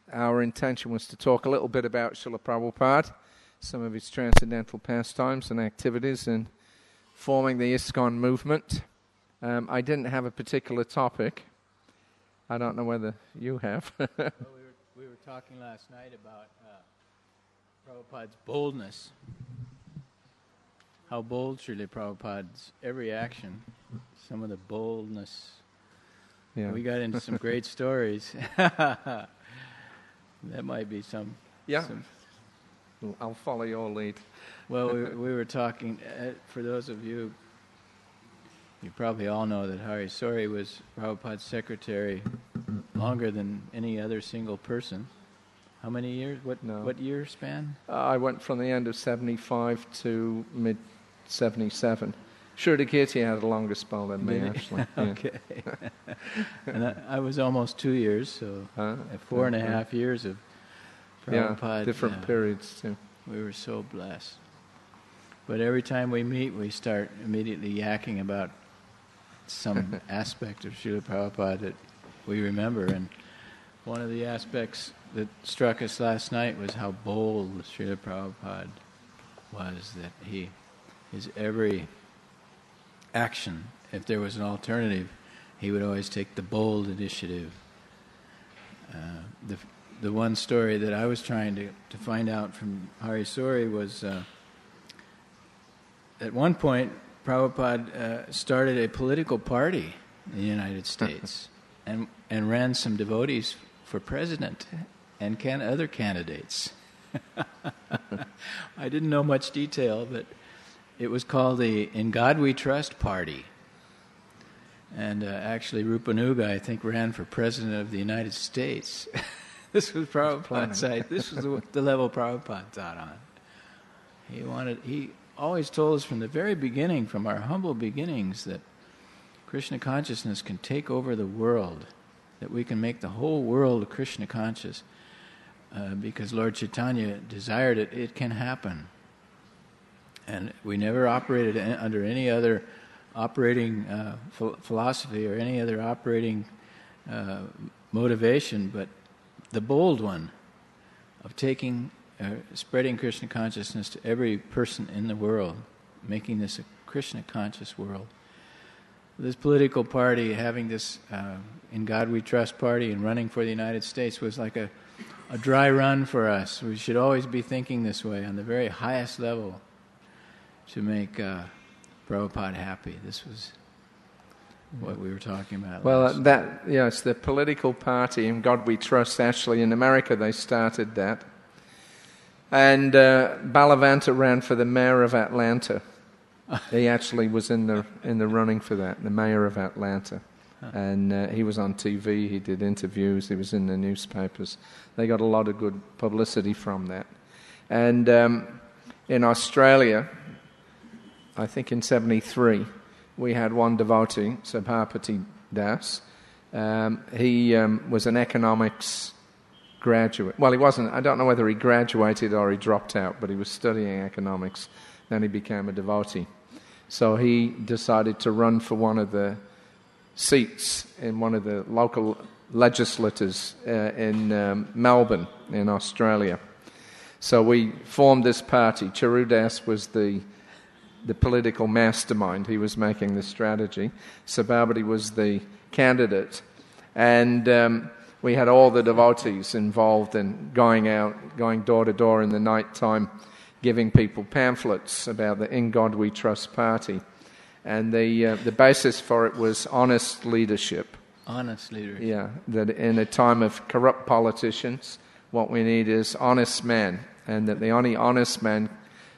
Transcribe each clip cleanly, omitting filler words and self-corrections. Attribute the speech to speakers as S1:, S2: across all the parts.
S1: our intention was to talk a little bit about Srila Prabhupada, some of his transcendental pastimes and activities in forming the ISKCON movement. I didn't have a particular topic. I don't know whether you have.
S2: Well, we were talking last night about Prabhupada's boldness. How bold Srila Prabhupada's every action, some of the boldness.
S1: Yeah.
S2: We got into some great stories. That might be some...
S1: Yeah. I'll follow your lead.
S2: Well, we were talking, for those of you, you probably all know that Hari Sori was Prabhupada's secretary longer than any other single person. How many years? What year span?
S1: I went from the end of 75 to mid-77. Shrutakirti had a longer spell than me, actually.
S2: Okay. And I was almost 2 years, so 4.5 years of Prabhupada.
S1: Yeah, different periods too.
S2: We were so blessed. But every time we meet, we start immediately yakking about some aspect of Srila Prabhupada that we remember. And one of the aspects that struck us last night was how bold Srila Prabhupada was, that his every action, if there was an alternative, he would always take the bold initiative. The one story that I was trying to find out from Hari Sori was at one point Prabhupada started a political party in the United States and ran some devotees for president and other candidates. I didn't know much detail, but it was called the In God We Trust Party. And actually Rupanuga, I think, ran for president of the United States. This was Prabhupada's side. This was the level Prabhupada taught on. He always told us from the very beginning, from our humble beginnings, that Krishna consciousness can take over the world, that we can make the whole world Krishna conscious. Because Lord Chaitanya desired it, it can happen. And we never operated under any other operating philosophy or any other operating motivation, but the bold one of spreading Krishna consciousness to every person in the world, making this a Krishna conscious world. This political party, having this In God We Trust party and running for the United States was like a dry run for us. We should always be thinking this way on the very highest level to make Prabhupada happy. This was what we were talking about.
S1: Well, it's the political party In God We Trust. Actually, in America they started that. And Balavanta ran for the mayor of Atlanta. He actually was in the running for that, the mayor of Atlanta. And he was on TV, he did interviews, he was in the newspapers. They got a lot of good publicity from that. And in Australia, I think in 73, we had one devotee, Sabhapati Das. He was an economics graduate. Well, he wasn't. I don't know whether he graduated or he dropped out, but he was studying economics. Then he became a devotee. So he decided to run for one of the seats in one of the local legislatures in Melbourne, in Australia. So we formed this party. Charudas was the political mastermind. He was making the strategy. Sabhabati was the candidate. And we had all the devotees involved in going door to door in the night time, giving people pamphlets about the In God We Trust party. And the basis for it was honest leadership.
S2: Honest leadership.
S1: Yeah, that in a time of corrupt politicians, what we need is honest men, and that the only honest man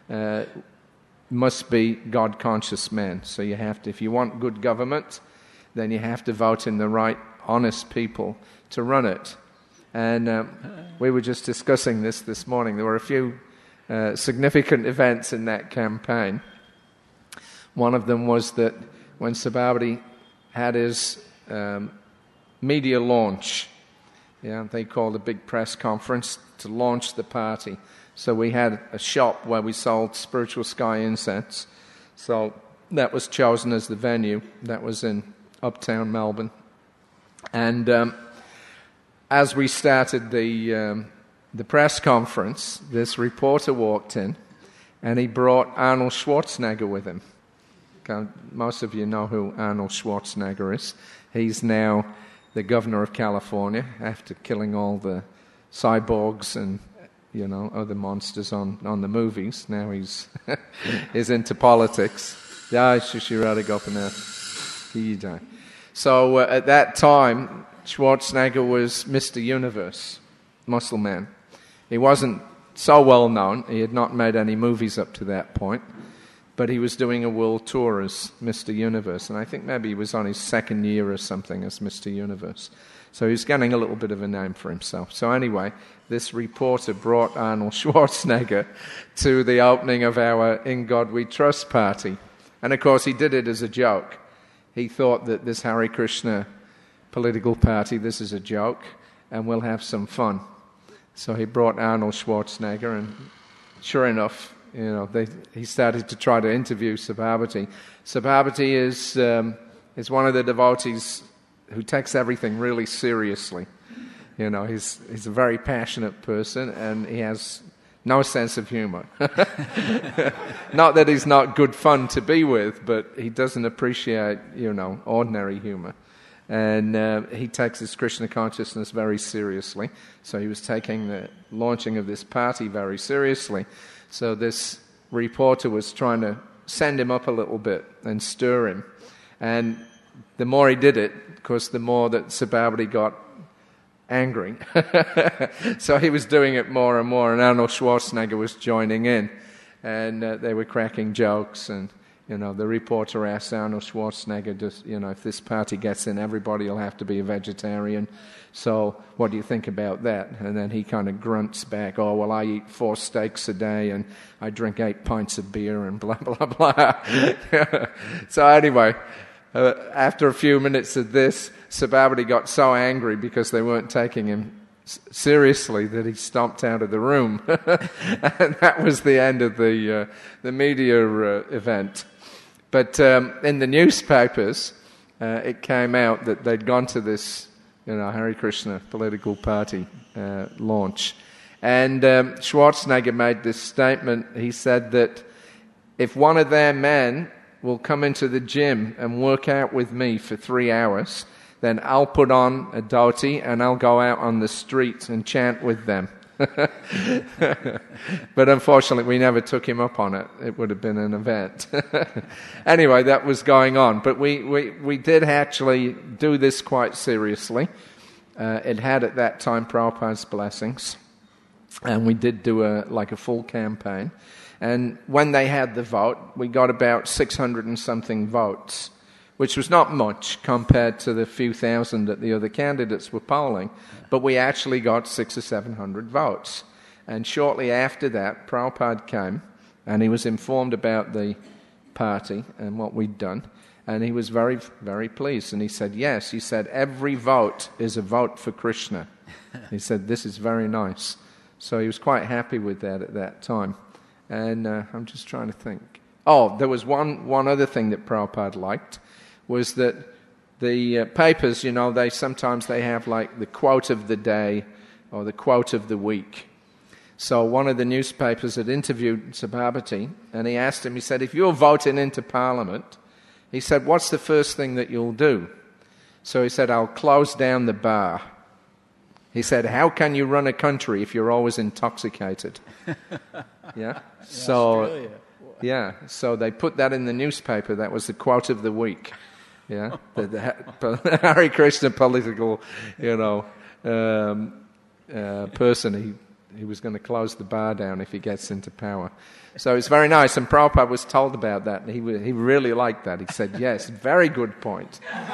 S1: must be God-conscious men. So you have to, if you want good government, then you have to vote in the right, honest people to run it. And we were just discussing this morning. There were a few significant events in that campaign. One of them was that when Sabhabati had his media launch, they called a big press conference to launch the party. So we had a shop where we sold Spiritual Sky incense. So that was chosen as the venue. That was in uptown Melbourne. And as we started the press conference, this reporter walked in, and he brought Arnold Schwarzenegger with him. Most of you know who Arnold Schwarzenegger is. He's now the governor of California after killing all the cyborgs and other monsters on the movies. Now he's into politics. Ja, ich up in there. So at that time, Schwarzenegger was Mr. Universe, Muscle Man. He wasn't so well known. He had not made any movies up to that point, but he was doing a world tour as Mr. Universe, and I think maybe he was on his second year or something as Mr. Universe. So he was getting a little bit of a name for himself. So anyway, this reporter brought Arnold Schwarzenegger to the opening of our In God We Trust party. And of course he did it as a joke. He thought that this Hare Krishna political party, this is a joke, and we'll have some fun. So he brought Arnold Schwarzenegger, and sure enough, he started to try to interview Sabhabati. Sabhabati is one of the devotees who takes everything really seriously. He's a very passionate person, and he has no sense of humor. Not that he's not good fun to be with, but he doesn't appreciate, ordinary humor. And he takes his Krishna consciousness very seriously. So he was taking the launching of this party very seriously. So this reporter was trying to send him up a little bit and stir him. And the more he did it, of course, the more that Sabhabati got angry. So he was doing it more and more, and Arnold Schwarzenegger was joining in. And they were cracking jokes, and the reporter asked Arnold Schwarzenegger, if this party gets in, everybody will have to be a vegetarian. So what do you think about that? And then he kind of grunts back, oh, well, I eat 4 steaks a day, and I drink 8 pints of beer, and blah, blah, blah. So anyway, after a few minutes of this, Sabhabati got so angry because they weren't taking him seriously that he stomped out of the room. And that was the end of the media event. But in the newspapers, it came out that they'd gone to this, Hare Krishna political party launch. And Schwarzenegger made this statement. He said that if one of their men will come into the gym and work out with me for 3 hours, then I'll put on a dhoti and I'll go out on the streets and chant with them. But unfortunately, we never took him up on it. It would have been an event. Anyway, that was going on. But we did actually do this quite seriously. It had at that time Prabhupada's blessings. And we did do a full campaign. And when they had the vote, we got about 600 and something votes, which was not much compared to the few thousand that the other candidates were polling. But we actually got 600 or 700 votes. And shortly after that, Prabhupada came, and he was informed about the party and what we'd done. And he was very, very pleased. And he said, yes, he said, every vote is a vote for Krishna. He said, this is very nice. So he was quite happy with that at that time. And I'm just trying to think. Oh, there was one other thing that Prabhupada liked, was that the papers, they sometimes have like the quote of the day or the quote of the week. So one of the newspapers had interviewed Sabhabati, and he asked him, he said, if you're voting into Parliament, he said, what's the first thing that you'll do? So he said, I'll close down the bar. He said, how can you run a country if you're always intoxicated? Yeah. So,
S2: Australia.
S1: Yeah. So they put that in the newspaper. That was the quote of the week. Yeah. The Hare Krishna political, person. He was going to close the bar down if he gets into power. So it's very nice. And Prabhupada was told about that. And he really liked that. He said, yes, very good point.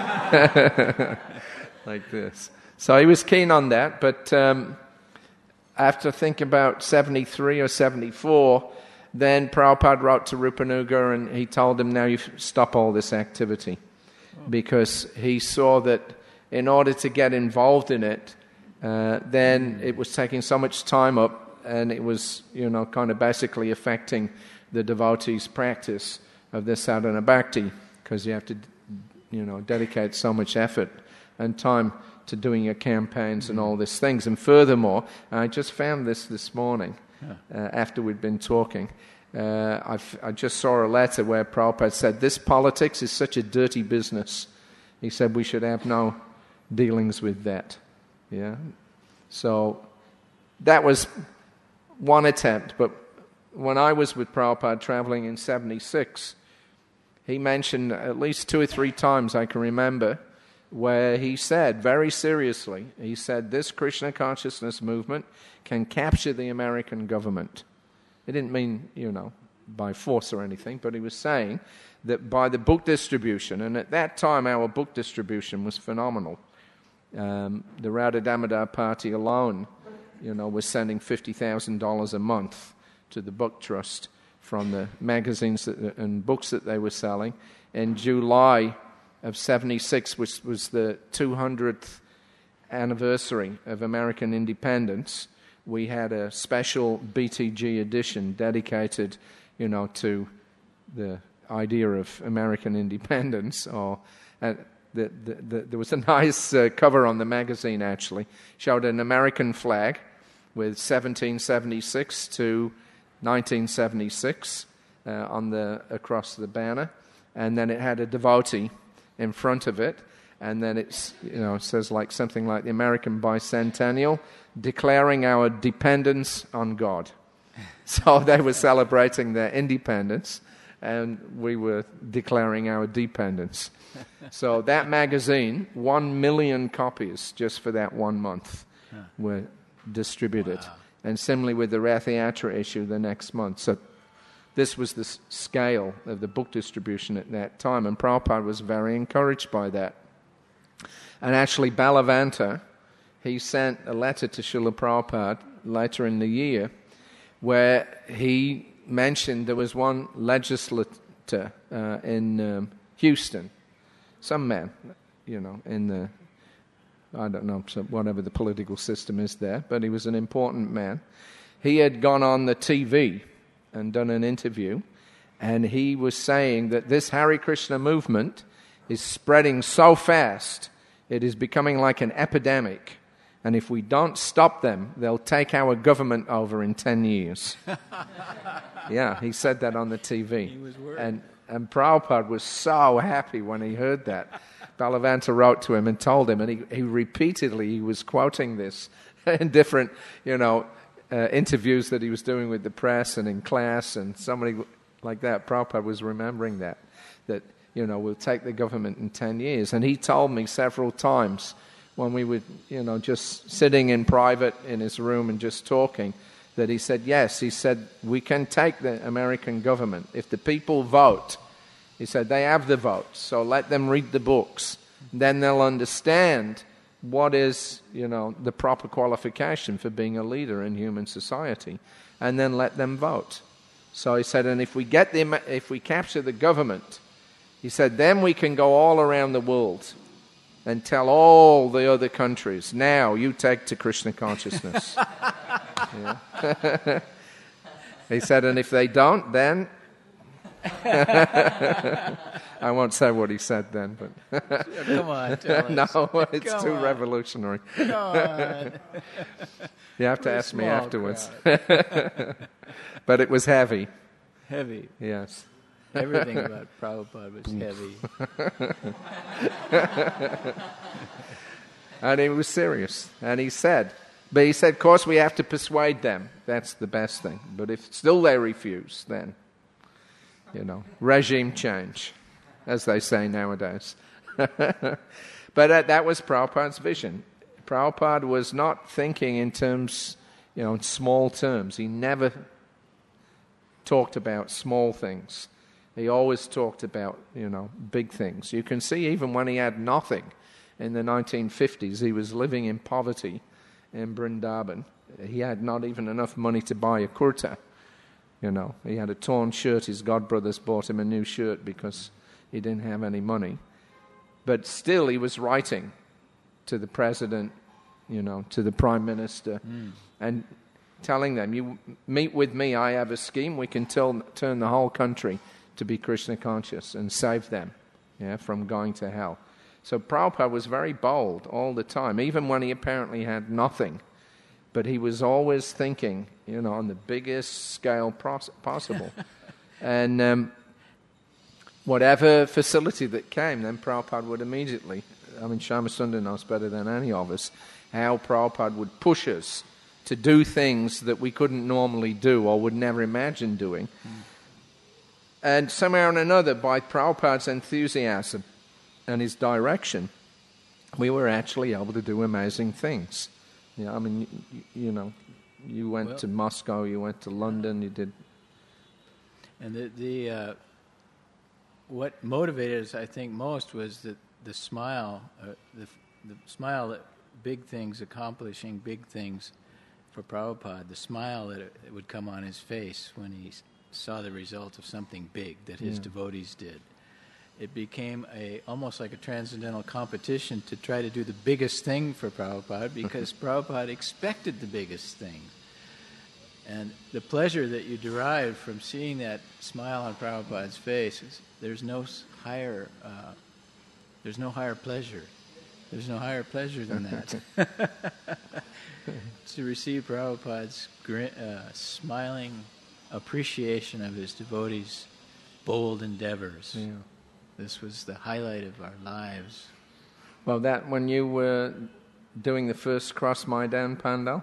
S1: Like this. So he was keen on that, but after I think about 73 or 74, then Prabhupada wrote to Rupanuga and he told him, now you stop all this activity. Because he saw that in order to get involved in it, then it was taking so much time up and it was, kind of basically affecting the devotee's practice of the sadhana bhakti, because you have to, dedicate so much effort and time to doing your campaigns and all these things. And furthermore, I just found this morning, after we'd been talking, I just saw a letter where Prabhupada said, this politics is such a dirty business. He said we should have no dealings with that. Yeah. So that was one attempt. But when I was with Prabhupada traveling in 76, he mentioned at least 2 or 3 times I can remember where he said very seriously, he said this Krishna consciousness movement can capture the American government. He didn't mean, by force or anything, but he was saying that by the book distribution, and at that time our book distribution was phenomenal. The Radha Damodar Party alone, was sending $50,000 a month to the book trust from the magazines and books that they were selling. In July of 76, which was the 200th anniversary of American independence, we had a special BTG edition dedicated, to the idea of American independence. There was a nice cover on the magazine, actually. Showed an American flag with 1776 to 1976 across the banner, and then it had a devotee in front of it, and then it says something like the American Bicentennial, declaring our dependence on God. So they were celebrating their independence, and we were declaring our dependence. So that magazine, 1 million copies just for that 1 month were distributed. Wow. And similarly with the Rath Yatra issue the next month. So this was the scale of the book distribution at that time, and Prabhupada was very encouraged by that. And actually Balavanta, he sent a letter to Srila Prabhupada later in the year where he mentioned there was one legislator in Houston, some man, in the, I don't know, whatever the political system is there, but he was an important man. He had gone on the TV and done an interview, and he was saying that this Hare Krishna movement is spreading so fast, it is becoming like an epidemic. And if we don't stop them, they'll take our government over in 10 years. Yeah, he said that on the TV.
S2: He was worried.
S1: And Prabhupada was so happy when he heard that. Balavanta wrote to him and told him, and he repeatedly, he was quoting this in different, interviews that he was doing with the press and in class, and somebody like that, Prabhupada was remembering that we'll take the government in 10 years. And he told me several times when we were, just sitting in private in his room and just talking, that he said, yes, he said, we can take the American government. If the people vote, he said, they have the vote, so let them read the books. Then they'll understand what is, the proper qualification for being a leader in human society, and then let them vote. So he said, and if we capture the government, he said, then we can go all around the world and tell all the other countries, now you take to Krishna consciousness. He said, and if they don't, then... I won't say what he said then, but...
S2: Come on, tell us.
S1: No, it's too revolutionary.
S2: Come on.
S1: You have to ask me afterwards. But it was heavy.
S2: Heavy.
S1: Yes.
S2: Everything about Prabhupada was heavy.
S1: And he was serious. And he said, of course we have to persuade them. That's the best thing. But if still they refuse, then, regime change, as they say nowadays. But that was Prabhupada's vision. Prabhupada was not thinking in terms, in small terms. He never talked about small things. He always talked about, big things. You can see even when he had nothing in the 1950s, he was living in poverty in Vrindavan. He had not even enough money to buy a kurta. He had a torn shirt. His godbrothers bought him a new shirt because he didn't have any money. But still, he was writing to the president, to the prime minister, and telling them, you meet with me, I have a scheme, we can turn the whole country to be Krishna conscious and save them from going to hell. So Prabhupada was very bold all the time, even when he apparently had nothing. But he was always thinking, on the biggest scale possible. And whatever facility that came, then Prabhupada would immediately, Shama Sundar knows better than any of us, how Prabhupada would push us to do things that we couldn't normally do or would never imagine doing. And somehow or another, by Prabhupada's enthusiasm and his direction, we were actually able to do amazing things. You went to Moscow, you went to London, you did.
S2: And what motivated us, I think, most was the smile, the smile at big things, accomplishing big things for Prabhupada, the smile that it would come on his face when he saw the result of something big that his devotees did. It became almost like a transcendental competition to try to do the biggest thing for Prabhupada because Prabhupada expected the biggest thing. And the pleasure that you derive from seeing that smile on Prabhupada's face, there's no higher pleasure. There's no higher pleasure than that. To receive Prabhupada's smiling appreciation of his devotees' bold endeavors. Yeah. This was the highlight of our lives.
S1: Well, that when you were doing the first Cross Maidan Pandal,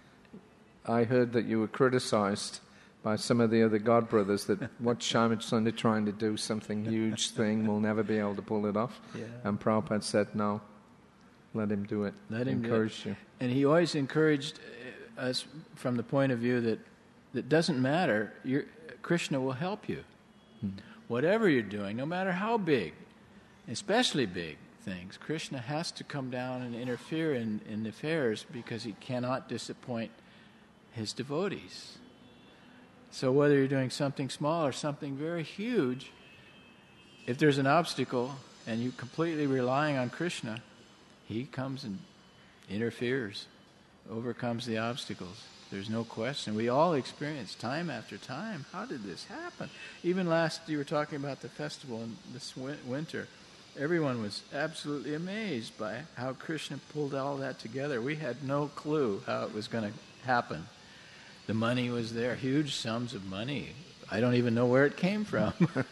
S1: I heard that you were criticized by some of the other God brothers that what Shama Sundar trying to do, something huge thing, we'll never be able to pull it off. Yeah. And Prabhupada said, no, let him do it.
S2: Let him
S1: encourage you.
S2: And he always encouraged us from the point of view that doesn't matter, Krishna will help you. Whatever you're doing, no matter how big, especially big things, Krishna has to come down and interfere in affairs because he cannot disappoint his devotees. So whether you're doing something small or something very huge, if there's an obstacle and you're completely relying on Krishna, he comes and interferes, overcomes the obstacles. There's no question. We all experience time after time. How did this happen? Even you were talking about the festival in this winter. Everyone was absolutely amazed by how Krishna pulled all that together. We had no clue how it was going to happen. The money was there, huge sums of money. I don't even know where it came from.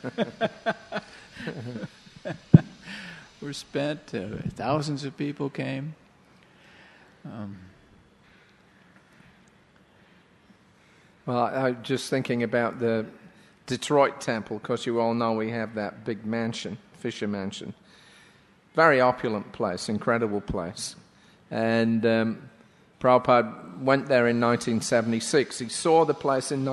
S2: Were spent. Thousands of people came.
S1: Well, I'm just thinking about the Detroit temple, because you all know we have that big mansion, Fisher Mansion. Very opulent place, incredible place. And Prabhupada went there in 1976. He saw the place in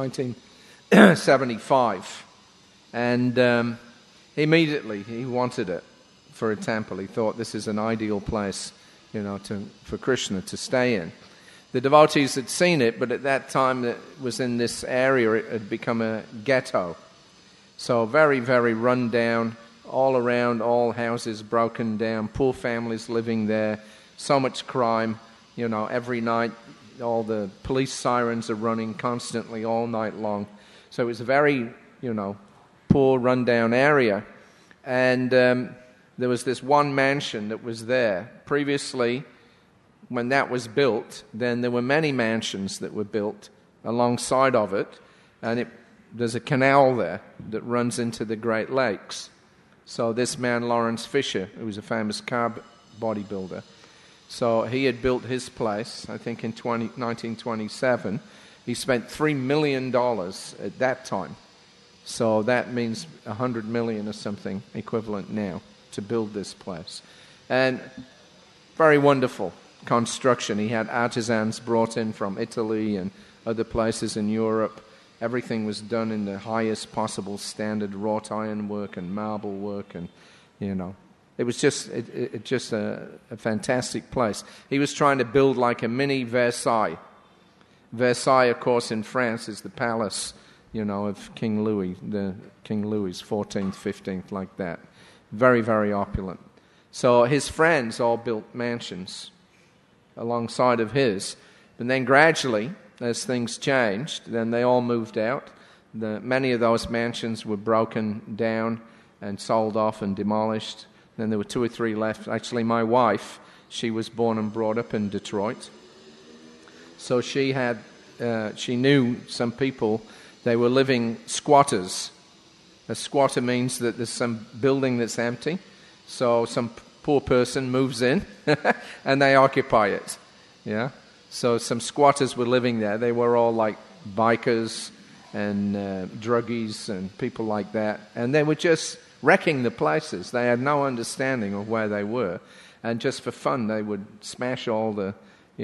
S1: 1975. And immediately he wanted it for a temple. He thought this is an ideal place, for Krishna to stay in. The devotees had seen it, but at that time it was in this area, it had become a ghetto. So very, very run down, all around, all houses broken down, poor families living there, so much crime, every night all the police sirens are running constantly all night long. So it was a very, poor, run-down area. And there was this one mansion that was there. Previously, when that was built, then there were many mansions that were built alongside of it, and there's a canal there that runs into the Great Lakes. So this man, Lawrence Fisher, who was a famous car bodybuilder, so he had built his place, I think in 1927. He spent $3 million at that time. So that means $100 million or something equivalent now to build this place. And very wonderful construction. He had artisans brought in from Italy and other places in Europe. Everything was done in the highest possible standard, wrought iron work and marble work, and it was just a fantastic place. He was trying to build like a mini Versailles. Versailles, of course, in France is the palace, of King Louis, King Louis 14th, 15th, like that. Very, very opulent. So his friends all built mansions alongside of his. But then gradually, as things changed, then they all moved out. Many of those mansions were broken down and sold off and demolished. Then there were 2 or 3 left. Actually, my wife, she was born and brought up in Detroit. So she knew some people. They were living squatters. A squatter means that there's some building that's empty. So some poor person moves in and they occupy it. Yeah. So some squatters were living there. They were all like bikers and druggies and people like that. And they were just wrecking the places. They had no understanding of where they were. And just for fun, they would smash all the,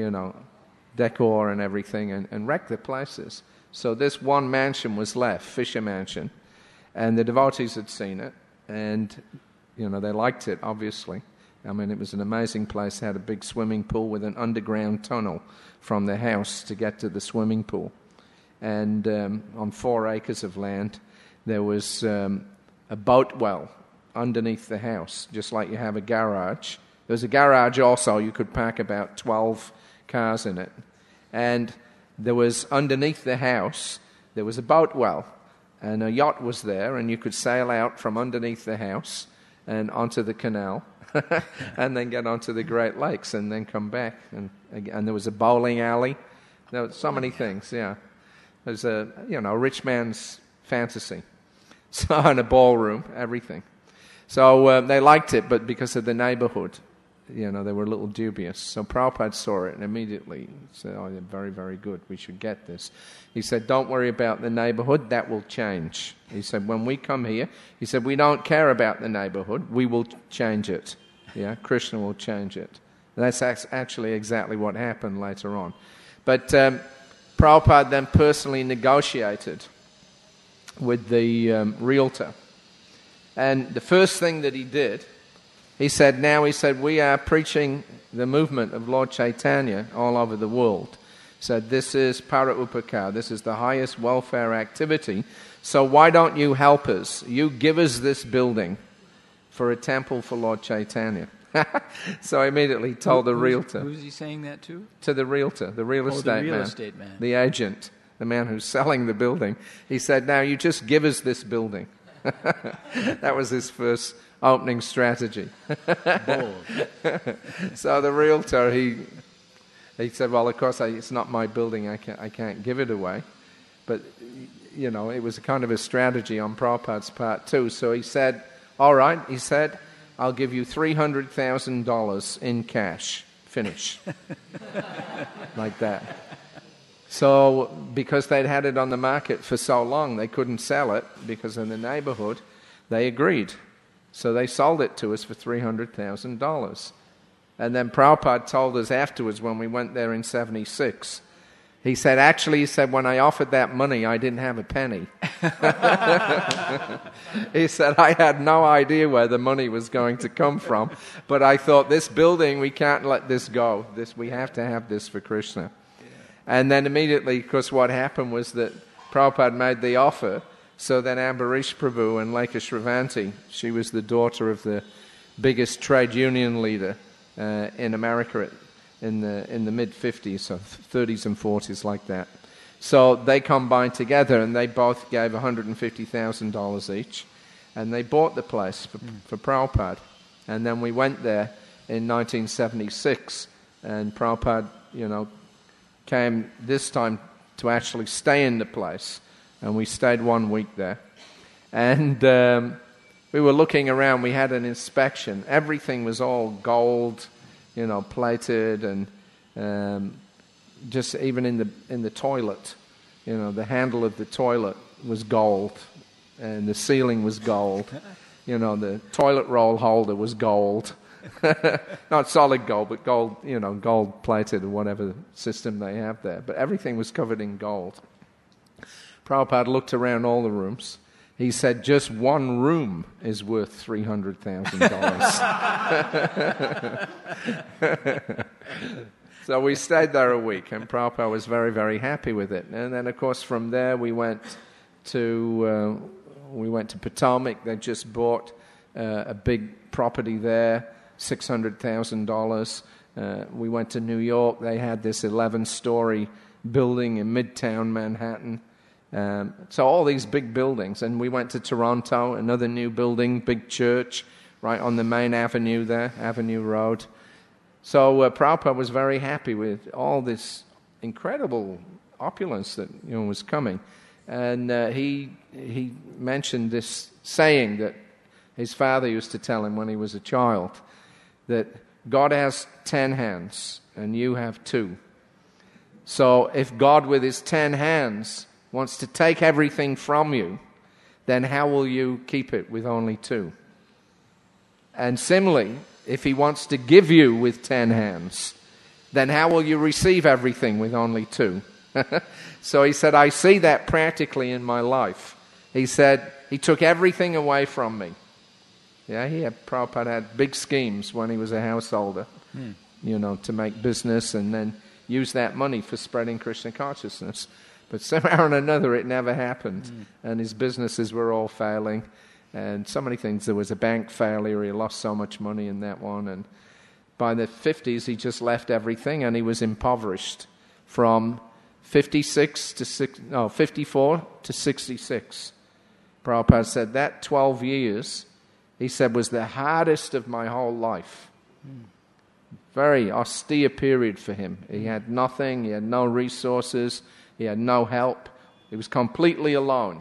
S1: decor and everything and wreck the places. So this one mansion was left, Fisher Mansion. And the devotees had seen it. And, they liked it, obviously. I mean, it was an amazing place. It had a big swimming pool with an underground tunnel from the house to get to the swimming pool. And on 4 acres of land, there was a boat well underneath the house, just like you have a garage. There was a garage also. You could park about 12 cars in it. And there was, underneath the house, there was a boat well. And a yacht was there, and you could sail out from underneath the house and onto the canal and then get onto the Great Lakes and then come back. And there was a bowling alley. There were so many things, yeah. It was a rich man's fantasy. So, and a ballroom, everything. So they liked it, but because of the neighborhood, they were a little dubious. So Prabhupada saw it and immediately said, oh, yeah, very, very good. We should get this. He said, don't worry about the neighborhood. That will change. He said, when we come here, he said, we don't care about the neighborhood. We will change it. Yeah, Krishna will change it. And that's actually exactly what happened later on. But Prabhupada then personally negotiated with the realtor. And the first thing that he did, he said, we are preaching the movement of Lord Chaitanya all over the world. He said, this is para upakar, this is the highest welfare activity. So why don't you help us? You give us this building for a temple for Lord Chaitanya. So I immediately told the realtor.
S2: Who's he saying that to?
S1: To the realtor, the real estate man, the agent, the man who's selling the building. He said, now you just give us this building. That was his first opening strategy.
S2: Bold.
S1: So the realtor, he said, well, of course, it's not my building. I can't give it away. But, it was a kind of a strategy on Prabhupada's part too. So he said, all right, he said, I'll give you $300,000 in cash. Finish. Like that. So because they'd had it on the market for so long, they couldn't sell it because in the neighborhood, they agreed. So they sold it to us for $300,000. And then Prabhupada told us afterwards when we went there in 76, he said, when I offered that money, I didn't have a penny. He said, I had no idea where the money was going to come from, but I thought, this building, we can't let this go. We have to have this for Krishna. And then immediately, because what happened was that Prabhupada made the offer, so then Ambarish Prabhu and Lekha Shravanti, she was the daughter of the biggest trade union leader in America in the mid-50s, so 30s and 40s, like that. So they combined together and they both gave $150,000 each, and they bought the place for Prabhupada. And then we went there in 1976, and Prabhupada, came this time to actually stay in the place, and we stayed 1 week there. And we were looking around, we had an inspection. Everything was all gold, plated, and just even in the toilet, the handle of the toilet was gold, and the ceiling was gold. The toilet roll holder was gold. Not solid gold, but gold, gold plated or whatever system they have there. But everything was covered in gold. Prabhupada looked around all the rooms. He said, just one room is worth $300,000. So we stayed there a week, and Prabhupada was very, very happy with it. And then, of course, from there we went to Potomac. They just bought a big property there, $600,000. We went to New York. They had this 11-story building in Midtown Manhattan. So all these big buildings. And we went to Toronto, another new building, big church, right on the main avenue there, Avenue Road. So Prabhupada was very happy with all this incredible opulence that was coming. And he mentioned this saying that his father used to tell him when he was a child, that God has 10 hands and you have 2. So if God with his 10 hands wants to take everything from you, then how will you keep it with only 2? And similarly, if he wants to give you with 10 hands, then how will you receive everything with only 2? So he said, I see that practically in my life. He said, he took everything away from me. Yeah, Prabhupada had big schemes when he was a householder, to make business and then use that money for spreading Krishna consciousness. But somehow or another it never happened. And his businesses were all failing. And so many things. There was a bank failure. He lost so much money in that one. And by the 50s, he just left everything and he was impoverished from 54 to 66. Prabhupada said that 12 years, he said, was the hardest of my whole life. Very austere period for him. He had nothing. He had no resources. He had no help. He was completely alone.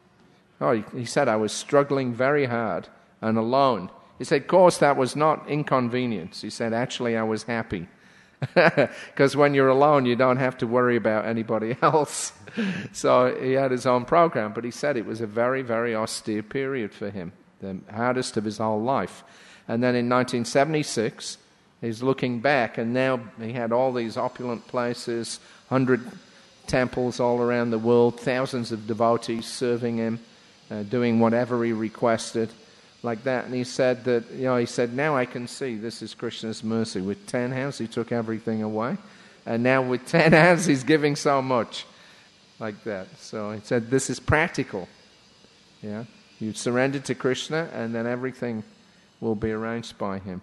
S1: He said, I was struggling very hard and alone. He said, of course, that was not inconvenience. He said, actually, I was happy. Because when you're alone, you don't have to worry about anybody else. So he had his own program. But he said it was a very, very austere period for him, the hardest of his whole life. And then in 1976, he's looking back, and now he had all these opulent places, 100 temples all around the world, thousands of devotees serving him, doing whatever he requested, like that. And he said that, now I can see this is Krishna's mercy. With 10 hands, he took everything away. And now with 10 hands, he's giving so much, like that. So he said, this is practical. Yeah, you surrender to Krishna, and then everything will be arranged by him.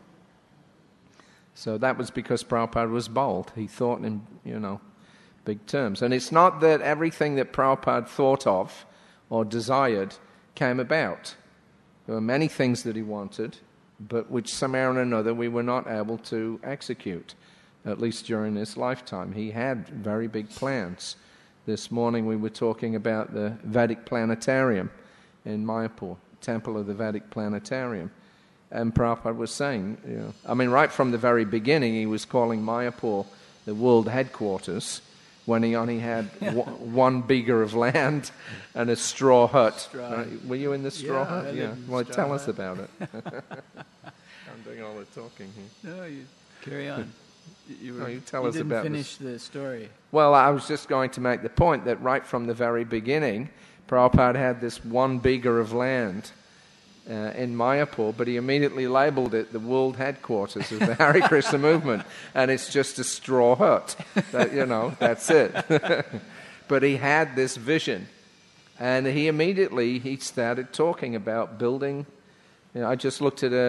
S1: So that was because Prabhupada was bold. He thought in, big terms. And it's not that everything that Prabhupada thought of or desired came about. There were many things that he wanted, but which somehow or another we were not able to execute, at least during his lifetime. He had very big plans. This morning we were talking about the Vedic Planetarium in Mayapur, Temple of the Vedic Planetarium. And Prabhupada was saying, right from the very beginning, he was calling Mayapur the world headquarters when he only had one beaker of land and a straw hut. Right? Were you in the straw hut? Yeah. Well, tell us about it. I'm doing all the talking here.
S2: No, you carry on.
S1: You tell us about it. You
S2: didn't finish the story.
S1: Well, I was just going to make the point that right from the very beginning, Prabhupada had this one beaker of land in Mayapur, but he immediately labeled it the world headquarters of the Hare Krishna movement, and it's just a straw hut. That's it. But he had this vision, and he started talking about building. I just looked at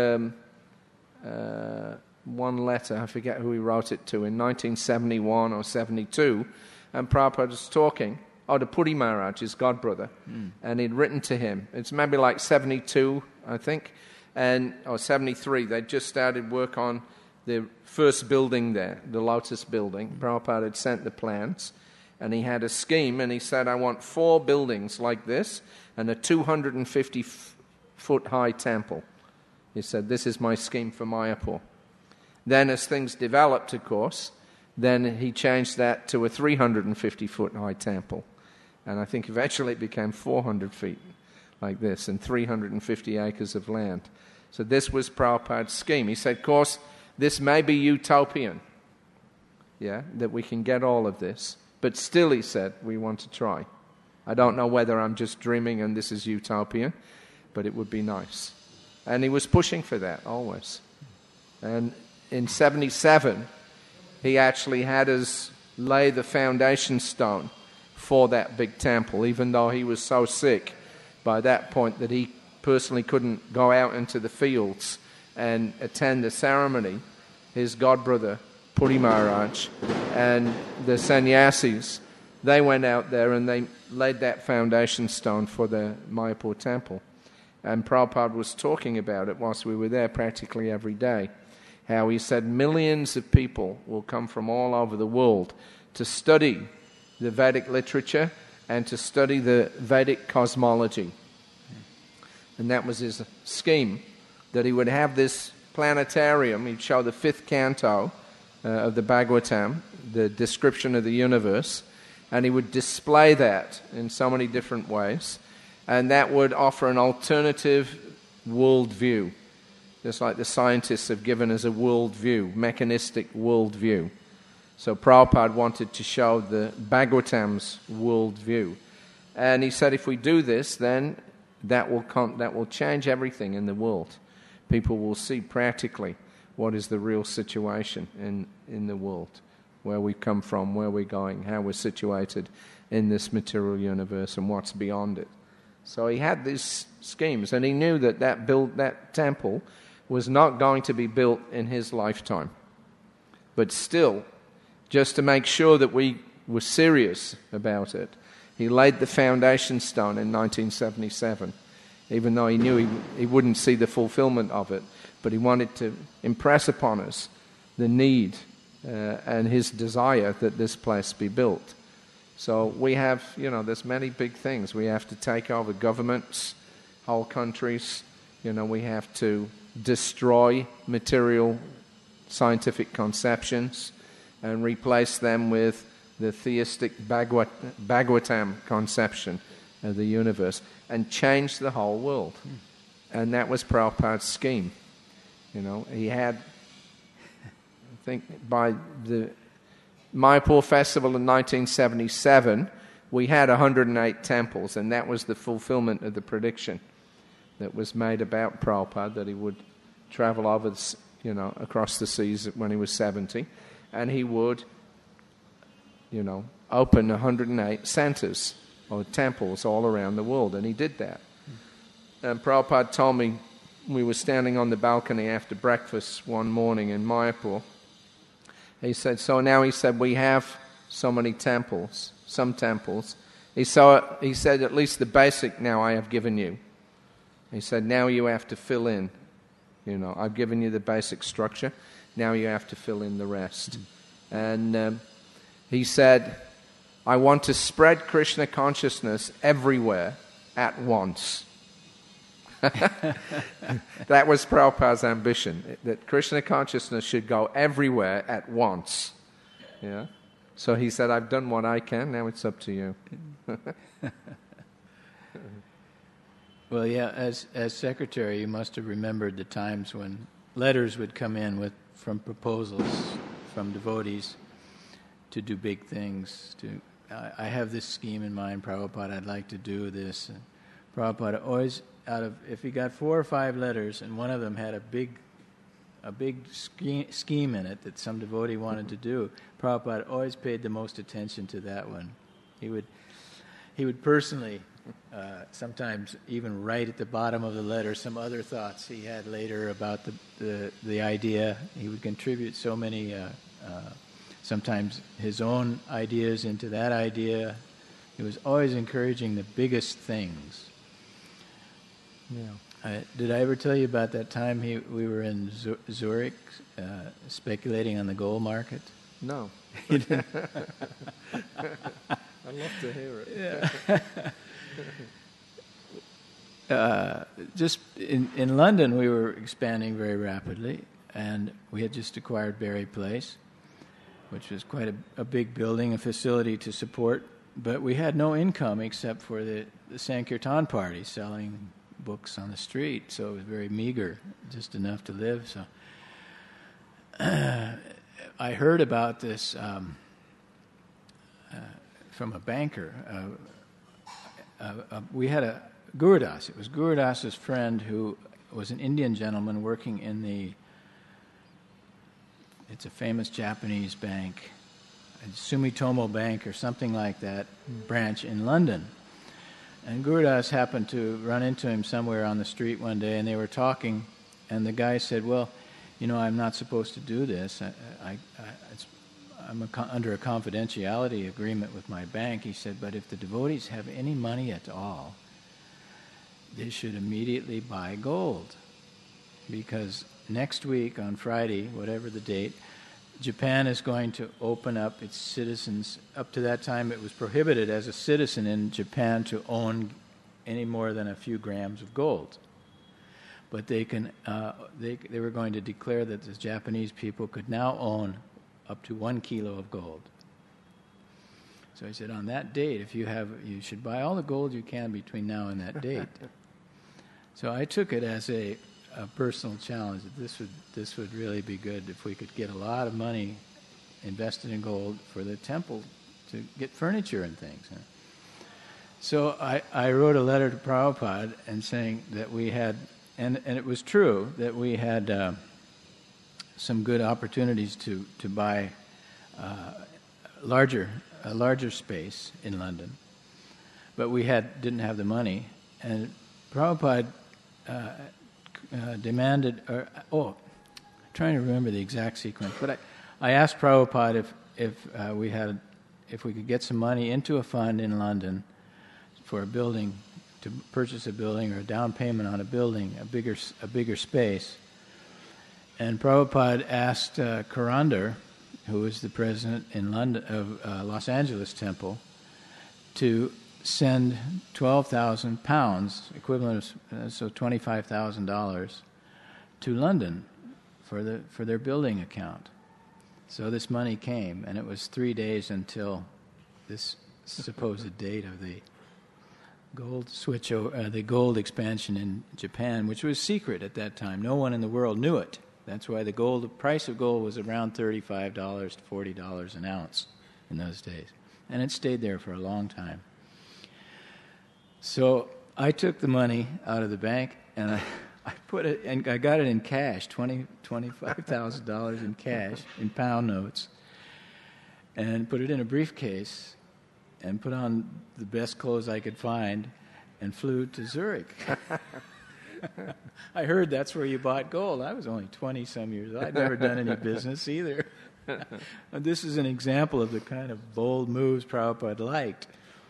S1: one letter, I forget who he wrote it to, in 1971 or 72, and Prabhupada was talking. To Puri Maharaj, his godbrother, and he'd written to him. It's maybe like 72, I think, or 73. They'd just started work on the first building there, the Lotus building. Prabhupada had sent the plans, and he had a scheme, and he said, I want 4 buildings like this and a 250-foot high temple. He said, this is my scheme for Mayapur. Then as things developed, of course, then he changed that to a 350-foot high temple. And I think eventually it became 400 feet like this and 350 acres of land. So this was Prabhupada's scheme. He said, of course, this may be utopian, that we can get all of this. But still, he said, we want to try. I don't know whether I'm just dreaming and this is utopian, but it would be nice. And he was pushing for that always. And in 77, he actually had us lay the foundation stone for that big temple, even though he was so sick by that point that he personally couldn't go out into the fields and attend the ceremony. His godbrother, Puri Maharaj, and the sannyasis, they went out there and they laid that foundation stone for the Mayapur temple. And Prabhupada was talking about it whilst we were there practically every day. How he said millions of people will come from all over the world to study the Vedic literature and to study the Vedic cosmology. And that was his scheme, that he would have this planetarium. He'd show the 5th canto of the Bhagavatam, the description of the universe, and he would display that in so many different ways. And that would offer an alternative worldview, just like the scientists have given us a worldview, mechanistic worldview. So Prabhupada wanted to show the Bhagavatam's worldview. And he said if we do this, then that will change everything in the world. People will see practically what is the real situation in the world, where we come from, where we're going, how we're situated in this material universe and what's beyond it. So he had these schemes, and he knew that that temple was not going to be built in his lifetime. But still, just to make sure that we were serious about it, he laid the foundation stone in 1977, even though he knew he wouldn't see the fulfillment of it. But he wanted to impress upon us the need and his desire that this place be built. So we have, there's many big things. We have to take over governments, whole countries. We have to destroy material scientific conceptions and replace them with the theistic Bhagavatam conception of the universe and change the whole world. And that was Prabhupada's scheme. He had, I think, by the Mayapur Festival in 1977, we had 108 temples, and that was the fulfillment of the prediction that was made about Prabhupada, that he would travel over, across the seas when he was 70, and he would, open 108 centers or temples all around the world, and he did that. And Prabhupada told me, we were standing on the balcony after breakfast one morning in Mayapur. He said, we have so many temples, some temples. He said, at least the basic now I have given you. He said, now you have to fill in. I've given you the basic structure. Now you have to fill in the rest. And he said, I want to spread Krishna consciousness everywhere at once. That was Prabhupada's ambition, that Krishna consciousness should go everywhere at once. Yeah. So he said, I've done what I can, now it's up to you.
S2: Well, yeah, as secretary, you must have remembered the times when letters would come in from proposals from devotees to do big things. I have this scheme in mind, Prabhupada, I'd like to do this. And Prabhupada always, if he got 4 or 5 letters and one of them had a big scheme in it that some devotee wanted to do, Prabhupada always paid the most attention to that one. He would personally sometimes even write at the bottom of the letter some other thoughts he had later about the idea. He would contribute so many, sometimes his own ideas into that idea. He was always encouraging the biggest things. Yeah. Did I ever tell you about that time we were in Zurich speculating on the gold market?
S1: No.
S2: You didn't?
S1: I'd love to hear
S2: it. Just in London, we were expanding very rapidly, and we had just acquired Berry Place, which was quite a big building, a facility to support, but we had no income except for the Sankirtan party selling books on the street, so it was very meager, just enough to live. So I heard about this from a banker. We had a Gurudas. It was Gurudas's friend who was an Indian gentleman working in it's a famous Japanese bank, Sumitomo Bank or something like that, branch in London. And Gurudas happened to run into him somewhere on the street one day, and they were talking, and the guy said, well, I'm not supposed to do this. I'm under a confidentiality agreement with my bank. He said, but if the devotees have any money at all, they should immediately buy gold, because next week on Friday, whatever the date, Japan is going to open up its citizens. Up to that time, it was prohibited as a citizen in Japan to own any more than a few grams of gold. But they were going to declare that the Japanese people could now own up to 1 kilo of gold. So he said, on that date, you should buy all the gold you can between now and that date. So I took it as a personal challenge that this would really be good if we could get a lot of money invested in gold for the temple to get furniture and things. So I wrote a letter to Prabhupada and saying that we had, and it was true, that we had some good opportunities to buy a larger space in London, but we didn't have the money, and Prabhupada demanded, I'm trying to remember the exact sequence, but I asked Prabhupada if we could get some money into a fund in London for a building, to purchase a building or a down payment on a building, a bigger space. And Prabhupada asked Karandar, who was the president in London of Los Angeles Temple, to send 12,000 pounds, equivalent of so $25,000, to London for their building account. So this money came, and it was 3 days until this supposed date of the gold the gold expansion in Japan, which was secret at that time. No one in the world knew it. That's why the price of gold was around $35 to $40 an ounce in those days, and it stayed there for a long time. So I took the money out of the bank and I put it, and I got it in cash, $25,000 in cash, in pound notes, and put it in a briefcase and put on the best clothes I could find and flew to Zurich. I heard that's where you bought gold. I was only 20-some years old. I'd never done any business either. This is an example of the kind of bold moves Prabhupada liked.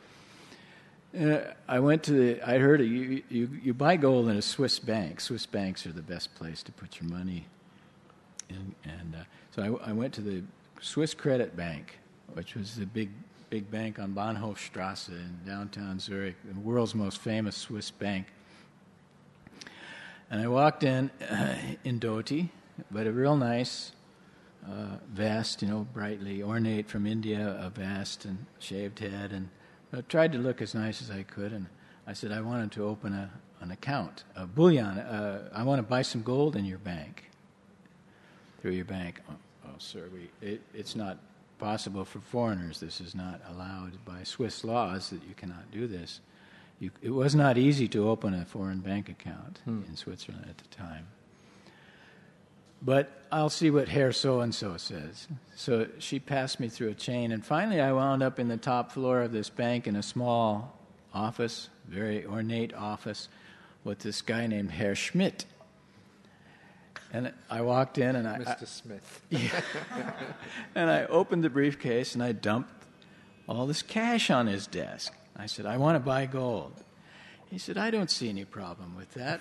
S2: I heard you buy gold in a Swiss bank. Swiss banks are the best place to put your money in. So I went to the Swiss Credit Bank, which was the big bank on Bahnhofstrasse in downtown Zurich, the world's most famous Swiss bank. And I walked in dhoti, but a real nice vest, brightly ornate from India, a vest and shaved head, and I tried to look as nice as I could, and I said I wanted to open an account, a bullion. I want to buy some gold in your bank, through your bank. Oh sir, it's not possible for foreigners. This is not allowed by Swiss laws that you cannot do this. It was not easy to open a foreign bank account in Switzerland at the time. But I'll see what Herr so-and-so says. So she passed me through a chain, and finally I wound up in the top floor of this bank in a small office, very ornate office, with this guy named Herr Schmidt. And I walked in, and
S1: Mr. Smith.
S2: Yeah. And I opened the briefcase, and I dumped all this cash on his desk. I said, I want to buy gold. He said, I don't see any problem with that.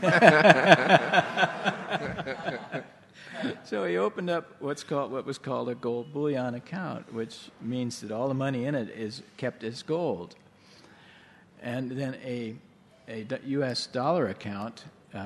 S2: So he opened up what was called a gold bullion account, which means that all the money in it is kept as gold. And then a U.S. dollar account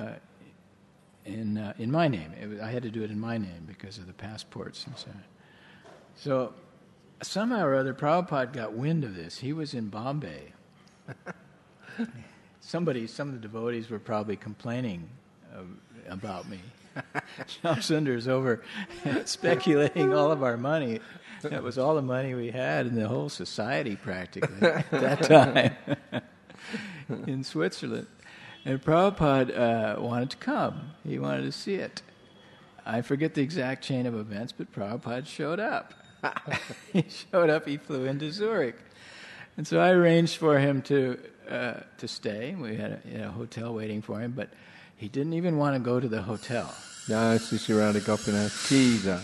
S2: in my name. I had to do it in my name because of the passports and so on. So somehow or other, Prabhupada got wind of this. He was in Bombay. Some of the devotees were probably complaining about me. Shamsunder's over speculating all of our money. That was all the money we had in the whole society practically at that time in Switzerland. And Prabhupada wanted to come. He wanted to see it. I forget the exact chain of events, but Prabhupada showed up. He flew into Zurich. And so I arranged for him to stay. We had a hotel waiting for him, but he didn't even want to go to the hotel.
S1: No, Sisirada Gopinath teaser.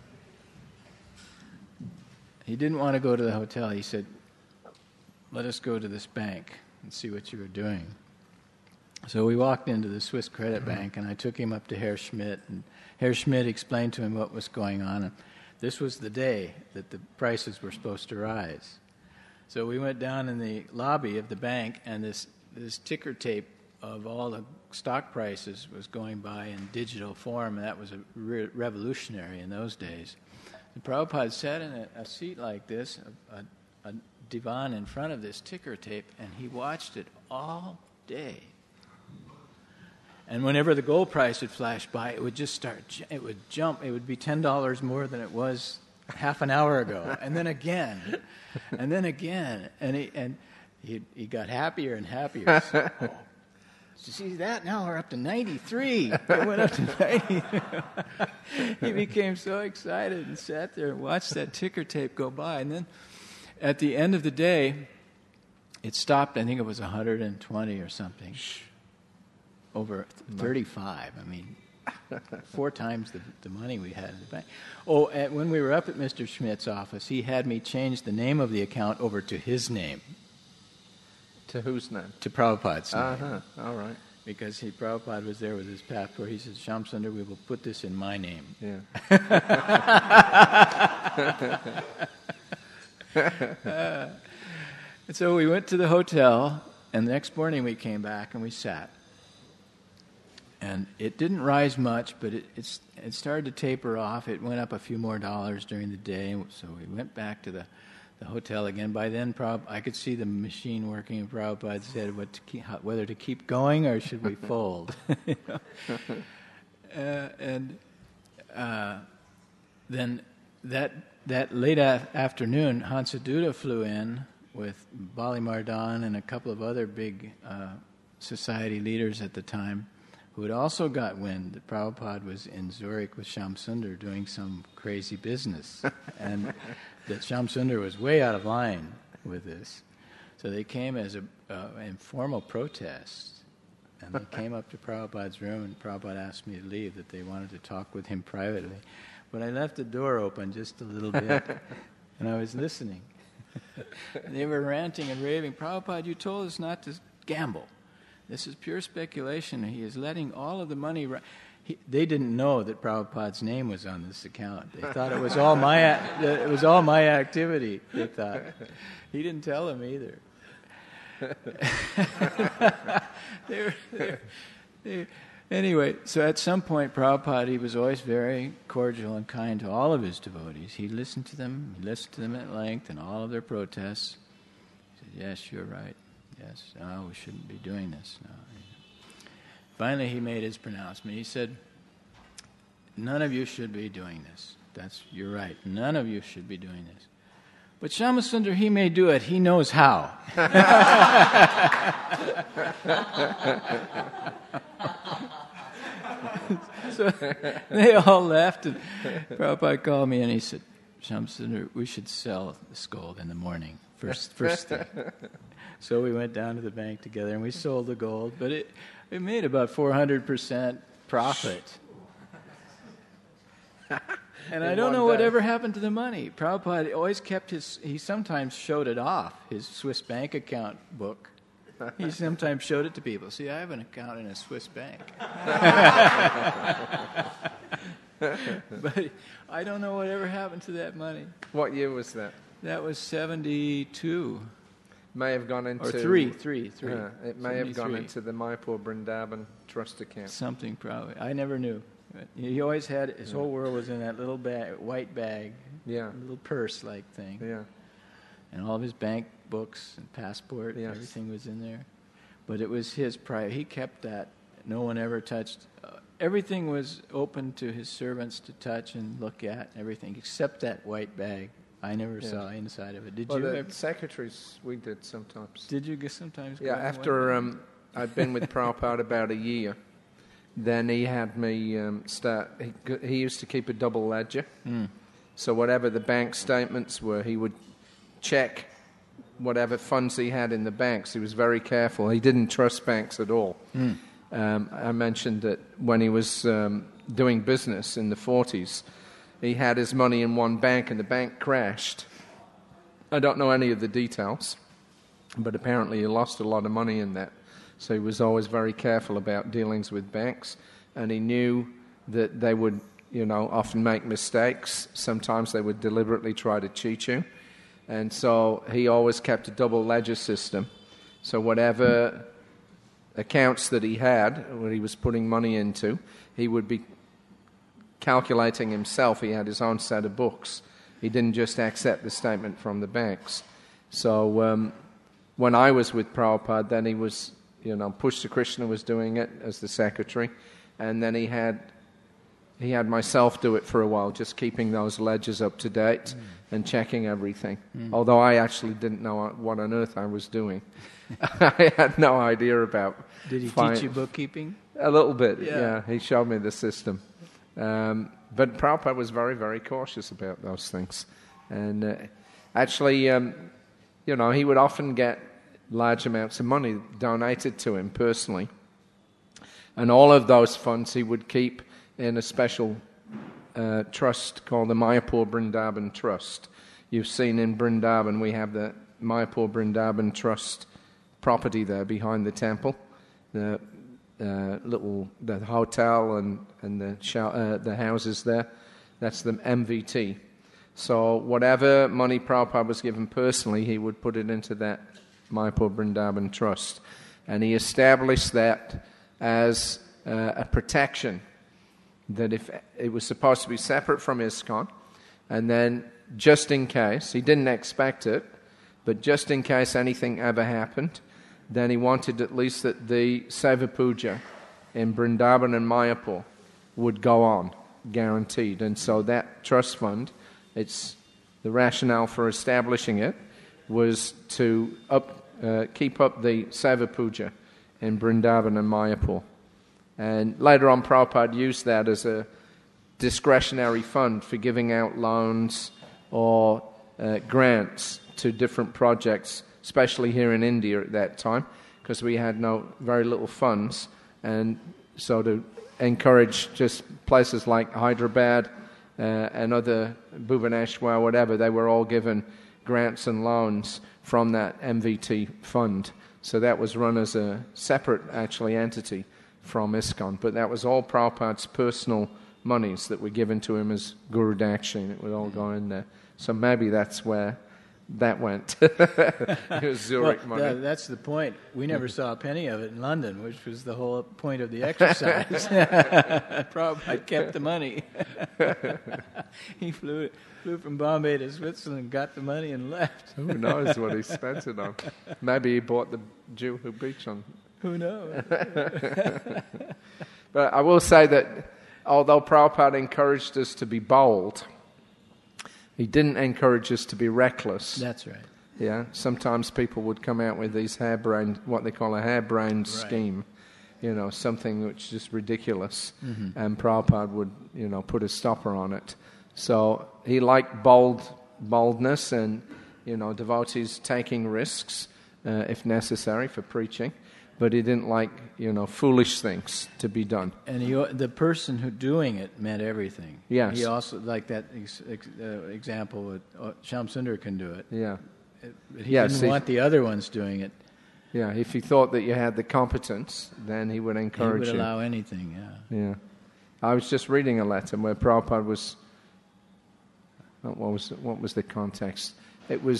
S2: He didn't want to go to the hotel. He said, let us go to this bank and see what you were doing. So we walked into the Swiss Credit Bank, and I took him up to Herr Schmidt, and Herr Schmidt explained to him what was going on. And this was the day that the prices were supposed to rise. So we went down in the lobby of the bank, and this ticker tape of all the stock prices was going by in digital form, and that was revolutionary in those days. And Prabhupada sat in a seat like this, a divan in front of this ticker tape, and he watched it all day. And whenever the gold price would flash by, it would just it would jump. It would be $10 more than it was half an hour ago. And then again, and then again. And he got happier and happier. So, oh, see that? Now we're up to 93. It went up to 90. He became so excited and sat there and watched that ticker tape go by. And then at the end of the day, it stopped. I think it was 120 or something. Over 35. I mean, 4 times the money we had in the bank. Oh, when we were up at Mr. Schmidt's office, he had me change the name of the account over to his name.
S1: To whose name?
S2: To Prabhupada's name.
S1: Uh-huh. All right.
S2: Because Prabhupada was there with his passport. He said, Shamsundar, we will put this in my name.
S1: Yeah.
S2: And so we went to the hotel, and the next morning we came back and we sat. And it didn't rise much, but it started to taper off. It went up a few more dollars during the day, so we went back to the hotel again. By then, I could see the machine working, and Prabhupada said whether to keep going or should we fold. Then that late afternoon, Hansaduta flew in with Bali Mardan and a couple of other big society leaders at the time, who had also got wind that Prabhupada was in Zurich with Shamsundar doing some crazy business, and that Shamsundar was way out of line with this. So they came as an informal protest, and they came up to Prabhupada's room, and Prabhupada asked me to leave, that they wanted to talk with him privately. But I left the door open just a little bit, and I was listening. They were ranting and raving, Prabhupada, you told us not to gamble. This is pure speculation. He is letting all of the money... They didn't know that Prabhupada's name was on this account. They thought it was all my activity, they thought. He didn't tell them either. Anyway, so at some point, Prabhupada, he was always very cordial and kind to all of his devotees. He listened to them at length and all of their protests. He said, yes, you're right. Yes, no, we shouldn't be doing this. No. Finally, he made his pronouncement. He said, none of you should be doing this. You're right. None of you should be doing this. But Shamasundar, he may do it. He knows how. So they all left, and Prabhupada called me and he said, Shamasundar, we should sell this gold in the morning, first thing. So we went down to the bank together and we sold the gold, but it made about 400% profit. And I don't know whatever happened to the money. Prabhupada always kept he sometimes showed it off, his Swiss bank account book. He sometimes showed it to people. See, I have an account in a Swiss bank. But I don't know whatever happened to that money.
S1: What year was that?
S2: That was 72.
S1: May have gone into...
S2: Or three.
S1: It may have gone into the Mayapur Vrindavan trust account.
S2: Something probably. I never knew. He always had, his whole world was in that little white bag, little purse-like thing.
S1: Yeah.
S2: And all of his bank books and passport, everything was in there. But it was his pride. He kept that. No one ever touched. Everything was open to his servants to touch and look at, everything, except that white bag. I never saw inside of it. Did you ever?
S1: Secretaries, we did sometimes.
S2: Did you sometimes?
S1: Yeah, after I'd been with Prabhupada about a year, then he had me start. He used to keep a double ledger. So whatever the bank statements were, he would check whatever funds he had in the banks. He was very careful. He didn't trust banks at all. I mentioned that when he was doing business in the 40s, he had his money in one bank and the bank crashed. I don't know any of the details, but apparently he lost a lot of money in that. So he was always very careful about dealings with banks, and he knew that they would, often make mistakes. Sometimes they would deliberately try to cheat you. And so he always kept a double ledger system. So whatever accounts that he had, what he was putting money into, he would be calculating himself. He had his own set of books. He didn't just accept the statement from the banks. So when I was with Prabhupada, then he was, Pushta Krishna was doing it as the secretary, and then he had myself do it for a while, just keeping those ledgers up to date and checking everything. Although I actually didn't know what on earth I was doing. I had no idea about.
S2: Did he teach you bookkeeping?
S1: A little bit, yeah. He showed me the system. But Prabhupada was very, very cautious about those things. And actually, he would often get large amounts of money donated to him personally. And all of those funds he would keep in a special trust called the Mayapur Vrindavan Trust. You've seen in Vrindavan, we have the Mayapur Vrindavan Trust property there behind the temple. The hotel and the houses there, that's the MVT. So whatever money Prabhupada was given personally, he would put it into that Mayapur Vrindavan Trust. And he established that as a protection, that if it was supposed to be separate from ISKCON, and then just in case, he didn't expect it, but just in case anything ever happened, then he wanted at least that the Seva Puja in Vrindavan and Mayapur would go on, guaranteed. And so that trust fund, the rationale for establishing it was to keep up the Seva Puja in Vrindavan and Mayapur. And later on, Prabhupada used that as a discretionary fund for giving out loans or grants to different projects, especially here in India at that time, because we had very little funds. And so to encourage just places like Hyderabad and other Bhubaneswar, whatever, they were all given grants and loans from that MVT fund. So that was run as a separate, actually, entity from ISKCON. But that was all Prabhupada's personal monies that were given to him as Guru Dakshina. It would all go in there. So maybe that's where that went. It was Zurich money.
S2: That's the point. We never saw a penny of it in London, which was the whole point of the exercise. Prabhupada kept the money. He flew from Bombay to Switzerland, got the money, and left.
S1: Who knows what he spent it on? Maybe he bought the Juhu Beach on.
S2: Who knows?
S1: But I will say that although Prabhupada encouraged us to be bold, he didn't encourage us to be reckless.
S2: That's right.
S1: Yeah, sometimes people would come out with these what they call a harebrained scheme, something which is just ridiculous, and Prabhupada would, put a stopper on it. So he liked boldness and, devotees taking risks if necessary for preaching, but he didn't like, foolish things to be done.
S2: And the person who doing it meant everything.
S1: Yes.
S2: He also, like that example with Shyam Sundar can do it.
S1: Yeah.
S2: He didn't want the other ones doing it.
S1: Yeah, if he thought that you had the competence, then he would encourage you.
S2: He would allow anything,
S1: Yeah. I was just reading a letter where Prabhupada was... What was the context? It was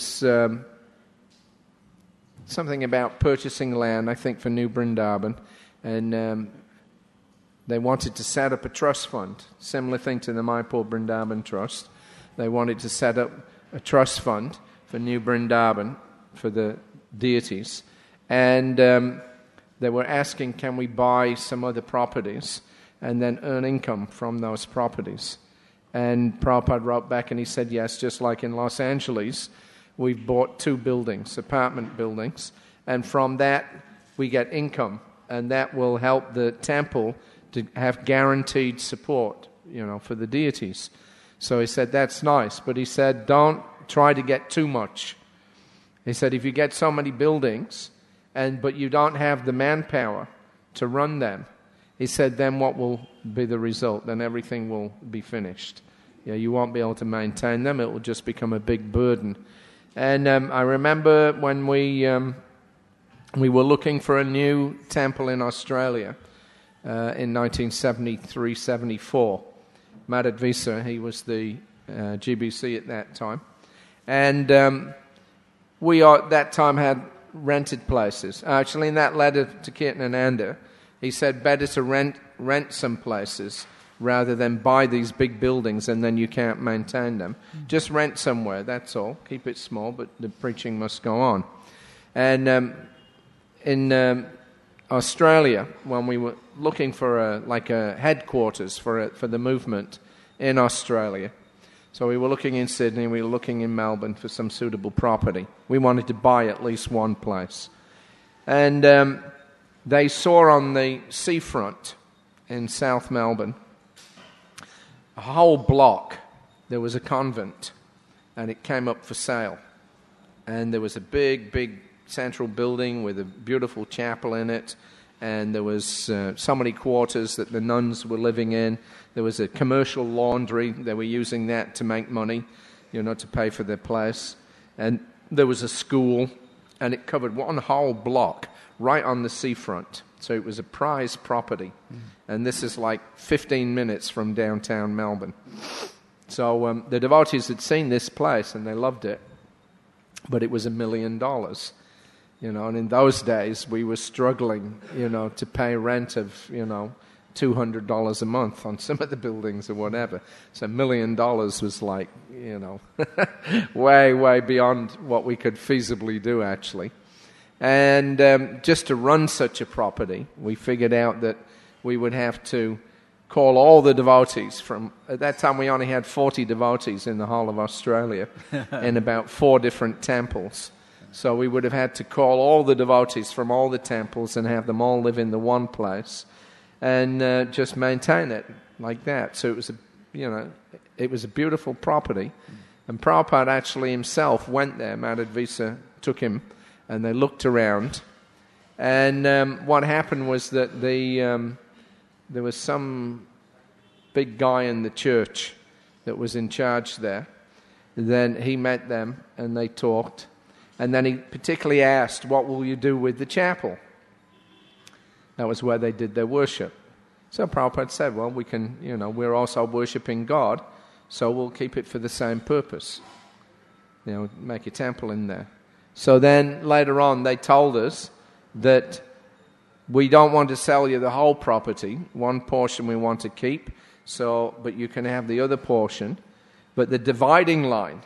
S1: something about purchasing land, I think, for New Vrindavan, and they wanted to set up a trust fund, similar thing to the Mayapur Vrindavan Trust. They wanted to set up a trust fund for New Vrindavan, for the deities, and they were asking, can we buy some other properties and then earn income from those properties? And Prabhupada wrote back and he said, yes, just like in Los Angeles, we've bought 2 buildings, apartment buildings, and from that we get income, and that will help the temple to have guaranteed support, for the deities. So he said, that's nice, but he said, don't try to get too much. He said, if you get so many buildings, but you don't have the manpower to run them, he said, then what will be the result? Then everything will be finished. You won't be able to maintain them. It will just become a big burden. And I remember when we we were looking for a new temple in Australia in 1973-74. Madhudvisa, he was the GBC at that time. And we at that time had rented places. Actually, in that letter to Kirtanananda, he said better to rent some places rather than buy these big buildings and then you can't maintain them. Just rent somewhere, that's all. Keep it small, but the preaching must go on. And in Australia, when we were looking for a headquarters for the movement in Australia, so we were looking in Sydney, we were looking in Melbourne for some suitable property. We wanted to buy at least one place. And they saw on the seafront in South Melbourne, a whole block, there was a convent, and it came up for sale. And there was a big, big central building with a beautiful chapel in it, and there was so many quarters that the nuns were living in. There was a commercial laundry. They were using that to make money, to pay for their place. And there was a school, and it covered one whole block right on the seafront. So it was a prized property. And this is like 15 minutes from downtown Melbourne. So the devotees had seen this place, and they loved it. But it was $1 million. And in those days, we were struggling, to pay rent of, $200 a month on some of the buildings or whatever. So $1 million was like, way, way beyond what we could feasibly do, actually. And just to run such a property, we figured out that we would have to call all the devotees from... At that time, we only had 40 devotees in the whole of Australia in about 4 different temples. So we would have had to call all the devotees from all the temples and have them all live in the one place and just maintain it like that. So it was it was a beautiful property. And Prabhupada actually himself went there. Madhudvisa took him, and they looked around. And what happened was that there was some big guy in the church that was in charge there. Then he met them, and they talked. And then he particularly asked, what will you do with the chapel? That was where they did their worship. So Prabhupada said, well, we can, we're also worshipping God, so we'll keep it for the same purpose. Make a temple in there. So then later on they told us that we don't want to sell you the whole property. One portion we want to keep, but you can have the other portion. But the dividing line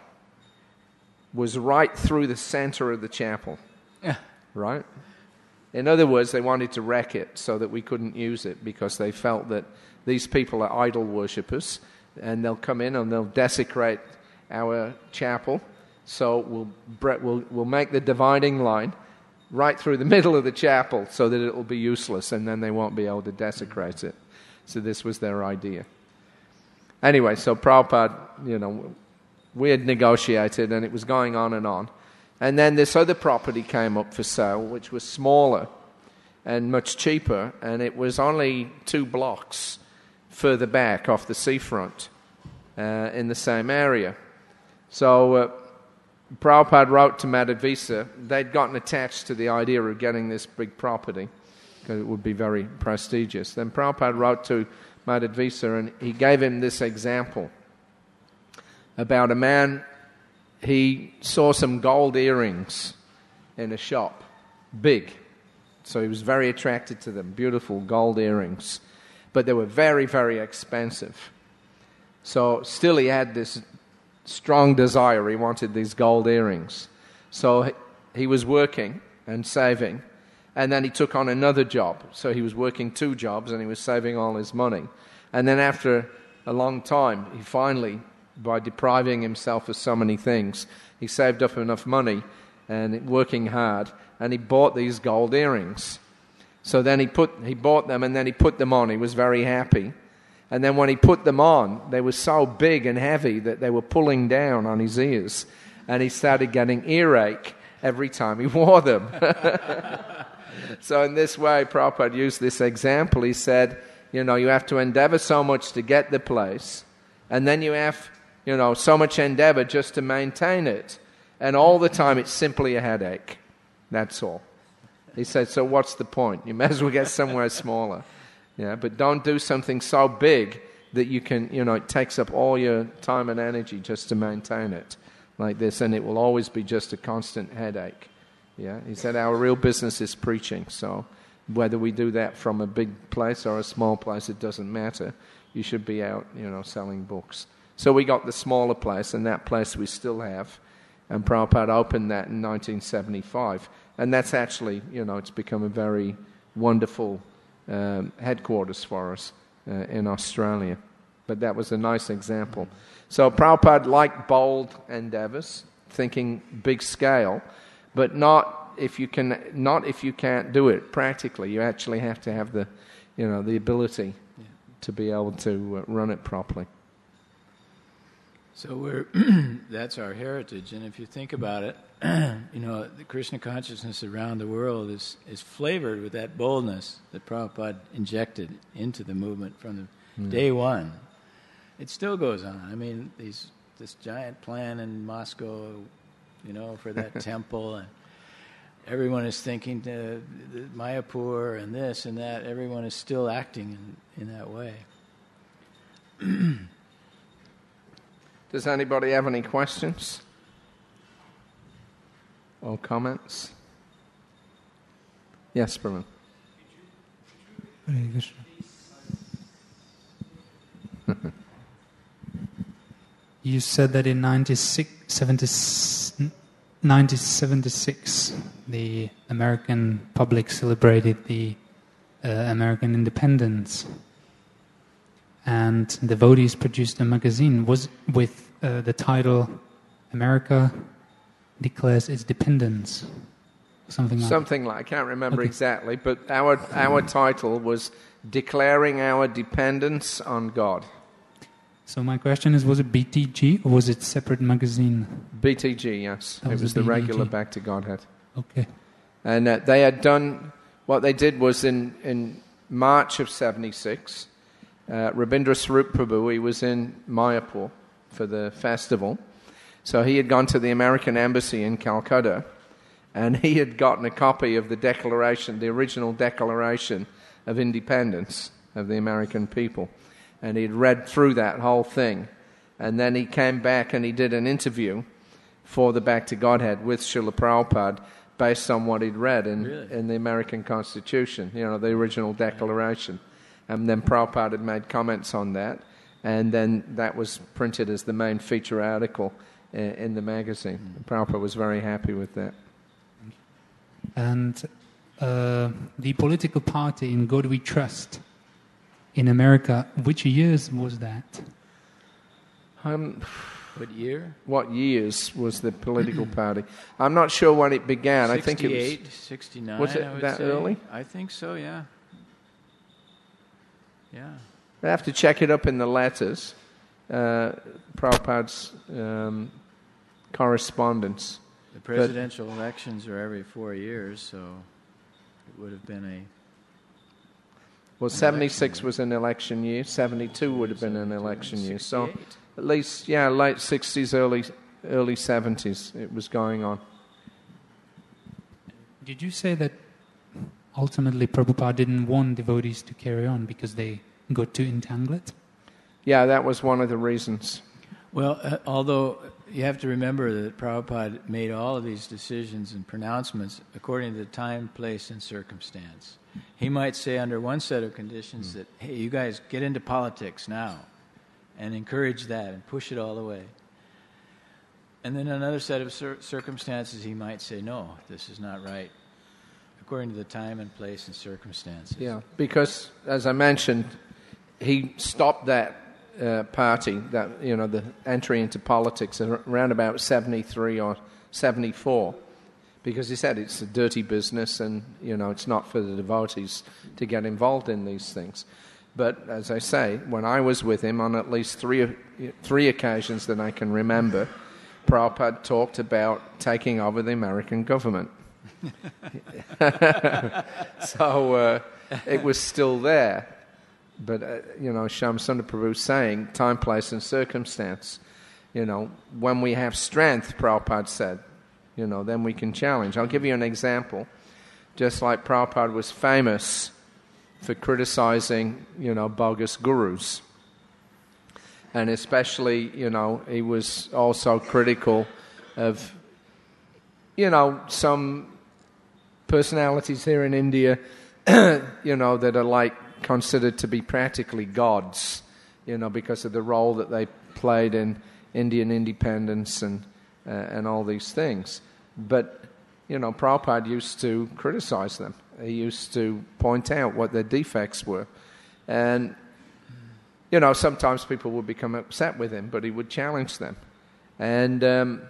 S1: was right through the center of the chapel. Yeah. Right? In other words, they wanted to wreck it so that we couldn't use it because they felt that these people are idol worshippers and they'll come in and they'll desecrate our chapel. So we'll make the dividing line right through the middle of the chapel so that it will be useless and then they won't be able to desecrate it. So this was their idea. Anyway, so Prabhupada, we had negotiated and it was going on and on. And then this other property came up for sale, which was smaller and much cheaper, and it was only 2 blocks further back off the seafront in the same area. So Prabhupada wrote to Madhudvisa. They'd gotten attached to the idea of getting this big property because it would be very prestigious. Then Prabhupada wrote to Madhudvisa, and he gave him this example about a man. He saw some gold earrings in a shop, big. So he was very attracted to them, beautiful gold earrings. But they were very, very expensive. So still he had this strong desire. He wanted these gold earrings. So he was working and saving. And then he took on another job. So he was working 2 jobs and he was saving all his money. And then after a long time, he finally, by depriving himself of so many things, he saved up enough money and working hard, and he bought these gold earrings. So then he bought them and then he put them on. He was very happy. And then when he put them on, they were so big and heavy that they were pulling down on his ears. And he started getting earache every time he wore them. So in this way, Prabhupada used this example. He said, you have to endeavor so much to get the place, and then you have, so much endeavor just to maintain it. And all the time it's simply a headache. That's all. He said, so what's the point? You may as well get somewhere smaller. Yeah, but don't do something so big that you can, it takes up all your time and energy just to maintain it like this, and it will always be just a constant headache. Yeah, he said our real business is preaching, so whether we do that from a big place or a small place, it doesn't matter. You should be out, selling books. So we got the smaller place, and that place we still have, and Prabhupada opened that in 1975, and that's actually, it's become a very wonderful headquarters for us in Australia. But that was a nice example. So Prabhupada liked bold endeavors, thinking big scale, but not if you can't do it practically. You actually have to have the ability to be able to run it properly.
S2: So that's our heritage, and if you think about it, the Krishna consciousness around the world is flavored with that boldness that Prabhupada injected into the movement from the day one. It still goes on. I mean, this giant plan in Moscow, for that temple, and everyone is thinking the Mayapur and this and that. Everyone is still acting in that way.
S1: Does anybody have any questions or comments? Yes, Brahman.
S3: You said that in 1976, the American public celebrated the American independence, and devotees produced a magazine with the title "America Declares Its Dependence," something like. I can't remember exactly, but our title was "Declaring Our Dependence on God." So my question is, was it BTG or was it separate magazine? BTG, yes. It was the regular Back to Godhead. Okay. And they had done, what they did was in March of 76, Rabindra Swarup Prabhu, he was in Mayapur for the festival. So he had gone to the American Embassy in Calcutta, and he had gotten a copy of the Declaration, the original Declaration of Independence of the American people. And he'd read through that whole thing. And then he came back and he did an interview for the Back to Godhead with Srila Prabhupada based on what he'd read in the American Constitution, the original Declaration. And then Prabhupada had made comments on that. And then that was printed as the main feature article in the magazine. Prabhupada was very happy with that. And the political party in God We Trust in America, which years was that?
S2: What year?
S1: What years was the political party? I'm not sure when it began.
S2: 68,
S1: I think it was
S2: 69.
S1: Was it that early?
S2: I think so. Yeah. Yeah.
S1: I have to check it up in the letters. Prabhupada's correspondence.
S2: The presidential elections are every 4 years, so it would have been a.
S1: Well, 76 was an election year. 72 would have been an election year. So at least, late 60s, early 70s, it was going on.
S3: Did you say that ultimately Prabhupada didn't want devotees to carry on because they got too entangled?
S1: Yeah, that was one of the reasons.
S2: Well, although you have to remember that Prabhupada made all of these decisions and pronouncements according to the time, place, and circumstance. He might say under one set of conditions that, hey, you guys get into politics now, and encourage that and push it all the way. And then another set of circumstances, he might say, no, this is not right, according to the time and place and circumstances.
S1: Yeah, because, as I mentioned, he stopped that party, that the entry into politics around about 73 or 74. Because he said it's a dirty business and, it's not for the devotees to get involved in these things. But, as I say, when I was with him on at least three occasions that I can remember, Prabhupada talked about taking over the American government. So it was still there. But, Shyam Prabhu saying, time, place, and circumstance. When we have strength, Prabhupada said, then we can challenge. I'll give you an example. just like Prabhupada was famous for criticizing, bogus gurus. And especially, he was also critical of, some personalities here in India, that are like considered to be practically gods, because of the role that they played in Indian independence and all these things. But, Prabhupada used to criticize them. He used to point out what their defects were. And, sometimes people would become upset with him, but he would challenge them. And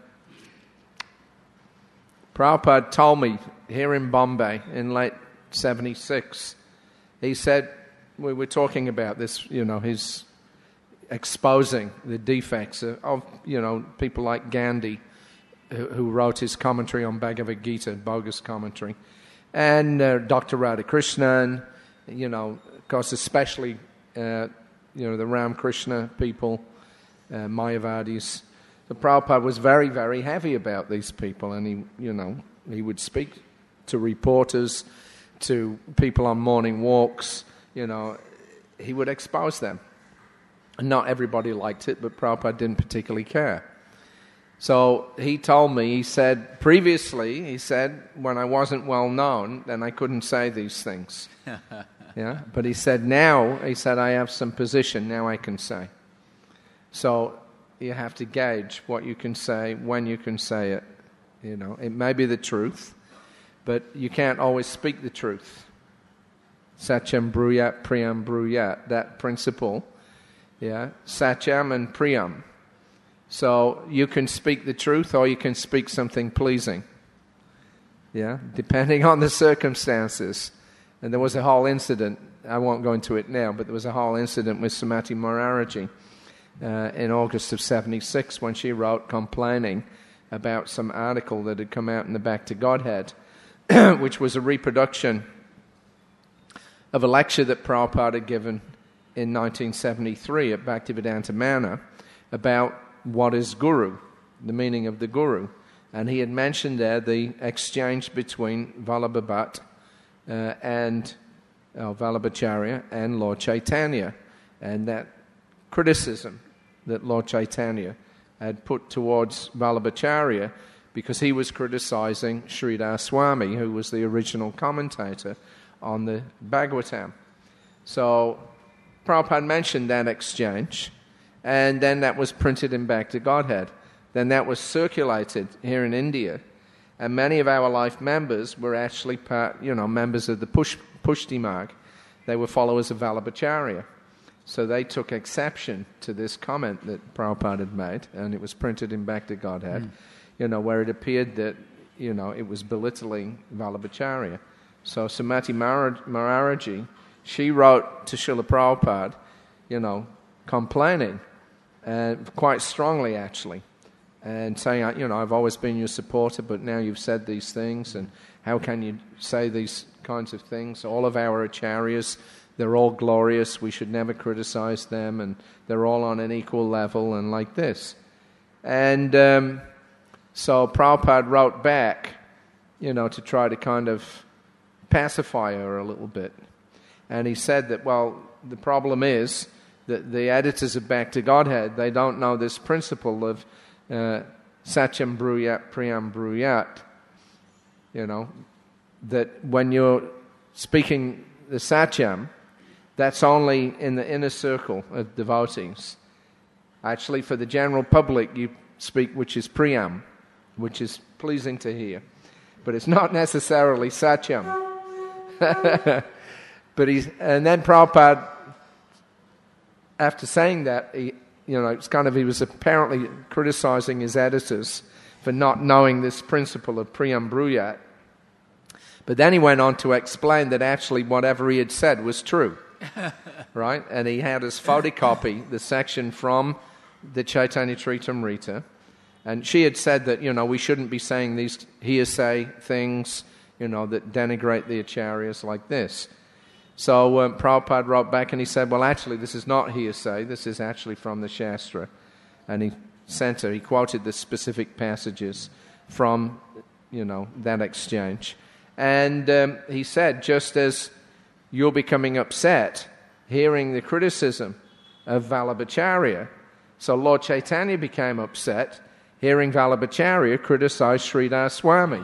S1: Prabhupada told me here in Bombay in late 76, he said, we were talking about this, his exposing the defects of people like Gandhi, who wrote his commentary on Bhagavad Gita, bogus commentary, and Dr. Radhakrishnan, of course, especially, the Ramakrishna people, Mayavadis. So Prabhupada was very, very heavy about these people, and he would speak to reporters, to people on morning walks, he would expose them. And not everybody liked it, but Prabhupada didn't particularly care. So he told me, he said, previously, when I wasn't well known, then I couldn't say these things. Yeah, but he said, I have some position, now I can say. So you have to gauge what you can say, when you can say it. It may be the truth, but you can't always speak the truth. Satyam bruyat, priyam bruyat, that principle, satyam and priyam. So you can speak the truth or you can speak something pleasing, depending on the circumstances. And there was a whole incident, I won't go into it now, but there was a whole incident with Srimati Maharaji in August of 76 when she wrote complaining about some article that had come out in the Back to Godhead, which was a reproduction of a lecture that Prabhupada had given in 1973 at Bhaktivedanta Manor about what is Guru, the meaning of the Guru. And he had mentioned there the exchange between Vallabha Bhatt and Vallabhacharya and Lord Chaitanya, and that criticism that Lord Chaitanya had put towards Vallabhacharya because he was criticizing Sridhar Swami, who was the original commentator on the Bhagavatam. So Prabhupada mentioned that exchange, and then that was printed in Back to Godhead. Then that was circulated here in India, and many of our life members were actually members of the Pushti Marg. They were followers of Vallabhacharya. So they took exception to this comment that Prabhupada had made, and it was printed in Back to Godhead, where it appeared that, it was belittling Vallabhacharya. So Srimati Maharaji, she wrote to Srila Prabhupada, complaining, quite strongly actually, and saying, I've always been your supporter, but now you've said these things, and how can you say these kinds of things? All of our acharyas, they're all glorious, we should never criticize them, and they're all on an equal level, and like this. And so Prabhupada wrote back, to try to kind of pacify her a little bit. And he said that, the problem is that the editors of Back to Godhead, they don't know this principle of Satyam bruyat, priyam bruyat, that when you're speaking the Satyam, that's only in the inner circle of devotees. Actually, for the general public, you speak which is priyam, which is pleasing to hear. But it's not necessarily Satyam. And then Prabhupada, after saying that, he was apparently criticizing his editors for not knowing this principle of priyam bruyat. But then he went on to explain that actually whatever he had said was true, right? And he had us photocopy the section from the Chaitanya Charitamrita, and she had said that, we shouldn't be saying these hearsay things, that denigrate the acharyas like this. So Prabhupada wrote back and he said, actually, this is not hearsay, this is actually from the Shastra. And he quoted the specific passages from, that exchange. And he said, just as you're becoming upset hearing the criticism of Vallabhacharya, so Lord Chaitanya became upset hearing Vallabhacharya criticize Sridhar Swami.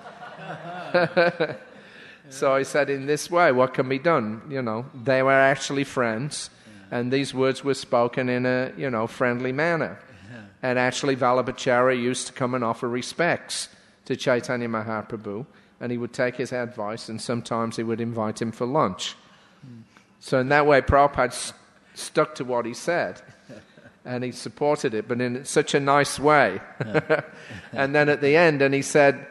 S1: So he said, in this way, what can be done? They were actually friends, and these words were spoken in a, friendly manner. And actually, Vallabhacharya used to come and offer respects to Chaitanya Mahaprabhu, and he would take his advice, and sometimes he would invite him for lunch. So in that way, Prabhupada stuck to what he said, and he supported it, but in such a nice way. And then at the end, he said,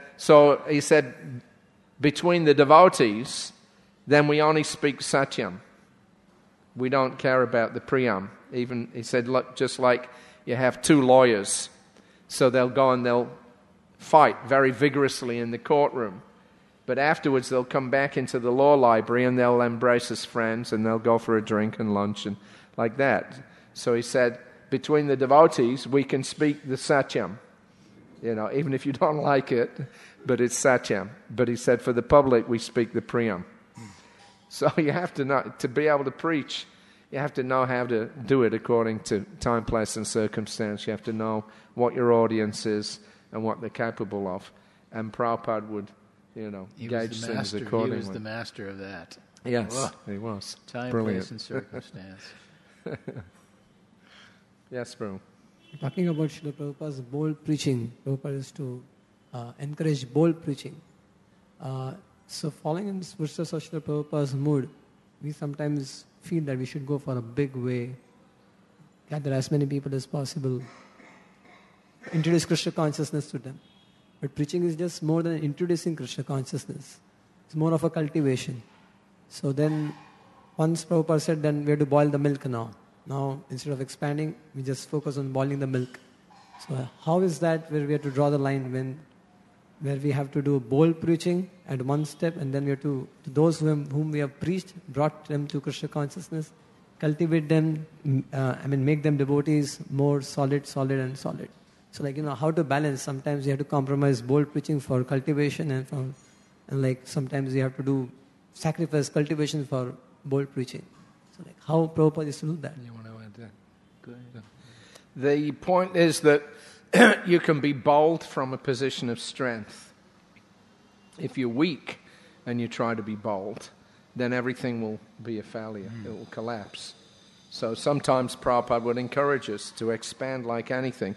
S1: between the devotees, then we only speak Satyam. We don't care about the Priyam. Even, he said, look, just like you have two lawyers, so they'll go and they'll fight very vigorously in the courtroom. But afterwards they'll come back into the law library and they'll embrace as friends and they'll go for a drink and lunch and like that. So he said, between the devotees, we can speak the Satyam. Even if you don't like it, but it's Satyam. But he said, for the public, we speak the Priyam. So you have to know, to be able to preach, you have to know how to do it according to time, place, and circumstance. You have to know what your audience is and what they're capable of. And Prabhupada would, gauge things accordingly.
S2: He was the master of that.
S1: Yes, he was.
S2: Time,
S1: brilliant.
S2: Place, and circumstance.
S1: Yes, bro.
S4: Talking about Srila Prabhupada's bold preaching, Prabhupada is to encourage bold preaching. So following in the footsteps of Srila Prabhupada's mood, we sometimes feel that we should go for a big way, gather as many people as possible, introduce Krishna consciousness to them. But preaching is just more than introducing Krishna consciousness. It's more of a cultivation. So then, once Prabhupada said, then we have to boil the milk now. Now, instead of expanding, we just focus on boiling the milk. So how is that where we have to draw the line where we have to do bold preaching at one step, and then we have to those whom we have preached, brought them to Krishna consciousness, cultivate them, make them devotees more solid. So how to balance. Sometimes you have to compromise bold preaching for cultivation, and sometimes you have to do sacrifice cultivation for bold preaching. So how Prabhupada is to do that?
S1: You want to add that? Go ahead. The point is that you can be bold from a position of strength. If you're weak and you try to be bold, then everything will be a failure. It will collapse. So sometimes Prabhupada would encourage us to expand like anything.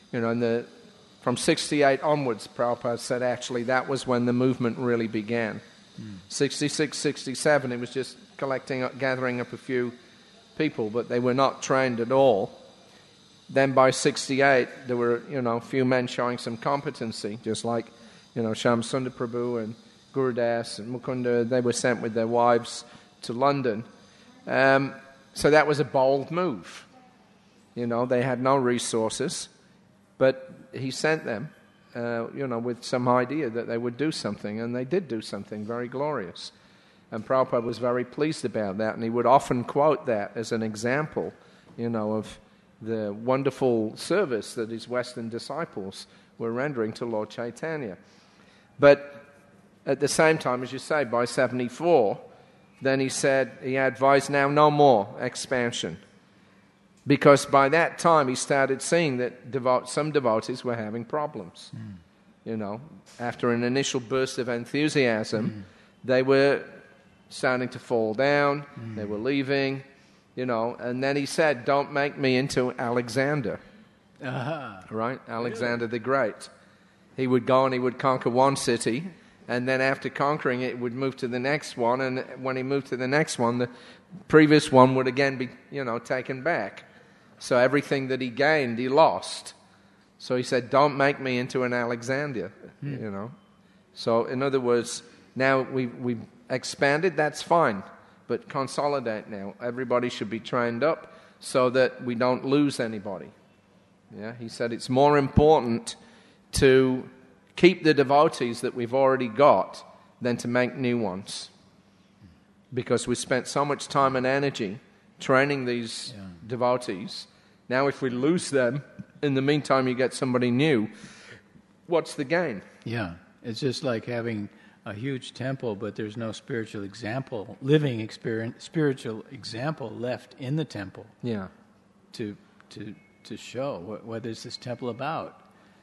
S1: From 68 onwards, Prabhupada said actually that was when the movement really began. 66, 67, it was just gathering up a few people, but they were not trained at all. Then by 68, there were, a few men showing some competency, just like, Shyam Sundar Prabhu and Gurudas and Mukunda. They were sent with their wives to London. So that was a bold move. They had no resources, but he sent them, with some idea that they would do something, and they did do something very glorious. And Prabhupada was very pleased about that, and he would often quote that as an example, of the wonderful service that his Western disciples were rendering to Lord Chaitanya. But at the same time, as you say, by 74, then he advised now no more expansion. Because by that time he started seeing that some devotees were having problems. After an initial burst of enthusiasm, they were starting to fall down, they were leaving, and then he said, don't make me into Alexander. Right? Alexander the Great. He would go and he would conquer one city, and then after conquering it, would move to the next one, and when he moved to the next one, the previous one would again be, taken back. So everything that he gained, he lost. So he said, don't make me into an Alexander, So in other words, now we've expanded, that's fine, but consolidate now. Everybody should be trained up so that we don't lose anybody. Yeah, he said it's more important to keep the devotees that we've already got than to make new ones. Because we spent so much time and energy training these devotees. Now if we lose them, in the meantime you get somebody new, what's the gain?
S2: Yeah, it's just like having a huge temple, but there's no spiritual example, living experience, spiritual example left in the temple.
S1: Yeah.
S2: To show what is this temple about?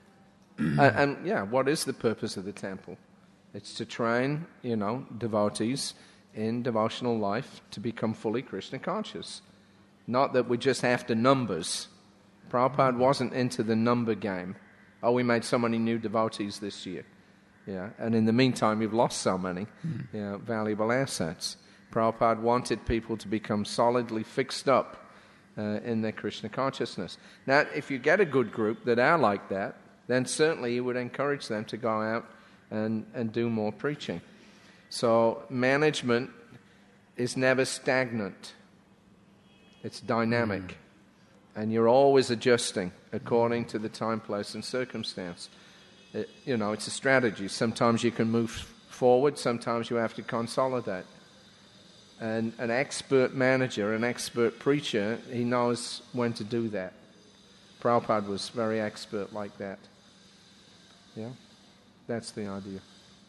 S1: And what is the purpose of the temple? It's to train, devotees in devotional life to become fully Krishna conscious. Not that we're just after numbers. Prabhupada wasn't into the number game. Oh, we made so many new devotees this year. Yeah, and in the meantime, we've lost so many valuable assets. Prabhupada wanted people to become solidly fixed up in their Krishna consciousness. Now, if you get a good group that are like that, then certainly you would encourage them to go out and do more preaching. So management is never stagnant. It's dynamic. And you're always adjusting according to the time, place, and circumstance. It's a strategy. Sometimes you can move forward, sometimes you have to consolidate. And an expert manager, an expert preacher, he knows when to do that. Prabhupada was very expert like that. Yeah? That's the idea.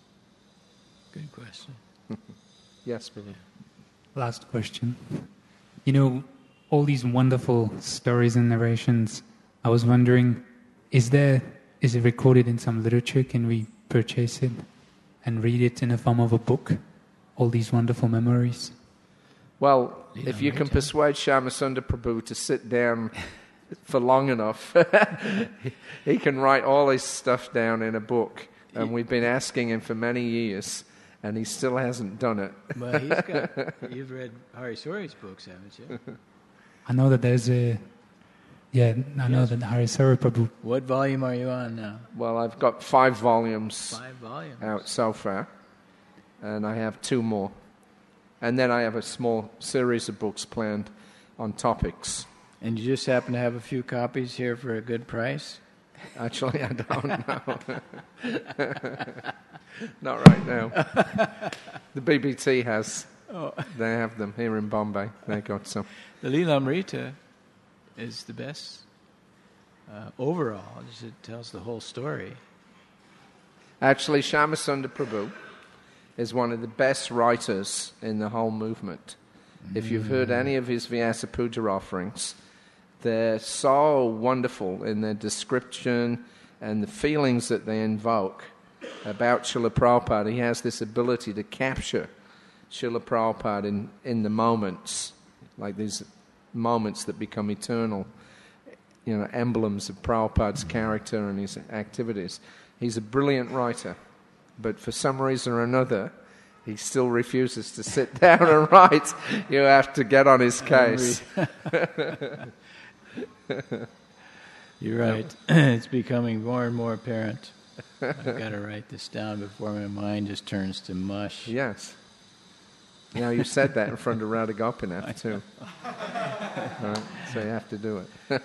S2: Good question.
S1: Yes, brother.
S3: Last question. All these wonderful stories and narrations, I was wondering, is it recorded in some literature? Can we purchase it and read it in the form of a book? All these wonderful memories?
S1: Well, if you can persuade Shyamasundar Prabhu to sit down for long enough, he can write all his stuff down in a book. And we've been asking him for many years, and he still hasn't done it.
S2: But you've read Hari Suri's books, haven't you?
S3: I know that there's know that Hari Suri Prabhu.
S2: What volume are you on now?
S1: Well, I've got 5 volumes.
S2: 5 volumes
S1: out so far, and I have 2 more. And then I have a small series of books planned on topics.
S2: And you just happen to have a few copies here for a good price?
S1: Actually, I don't know. Not right now. The BBT has. They have them here in Bombay. They got some.
S2: The Lilamrita is the best overall. It tells the whole story.
S1: Actually, Shyamasundar Prabhu is one of the best writers in the whole movement. If you've heard any of his Vyasa Puja offerings, they're so wonderful in their description and the feelings that they invoke about Srila Prabhupada. He has this ability to capture Srila Prabhupada in the moments, like these moments that become eternal, emblems of Prabhupada's character and his activities. He's a brilliant writer, but for some reason or another, he still refuses to sit down and write. You have to get on his case.
S2: You're right. It's becoming more and more apparent. I've got to write this down before my mind just turns to mush.
S1: Yes. Now you said that in front of Radha Gopinath too. Right, so you have to do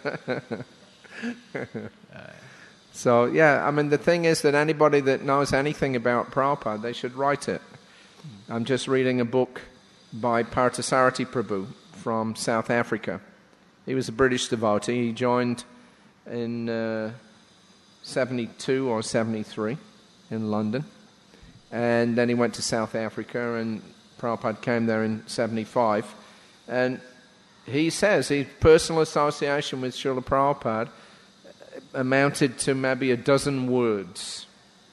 S1: it. So the thing is that anybody that knows anything about Prabhupada, they should write it. I'm just reading a book by Parthasarathi Prabhu from South Africa. He was a British devotee. He joined in 72 or 73 in London. And then he went to South Africa, and Prabhupada came there in 75. And he says his personal association with Srila Prabhupada amounted to maybe a dozen words,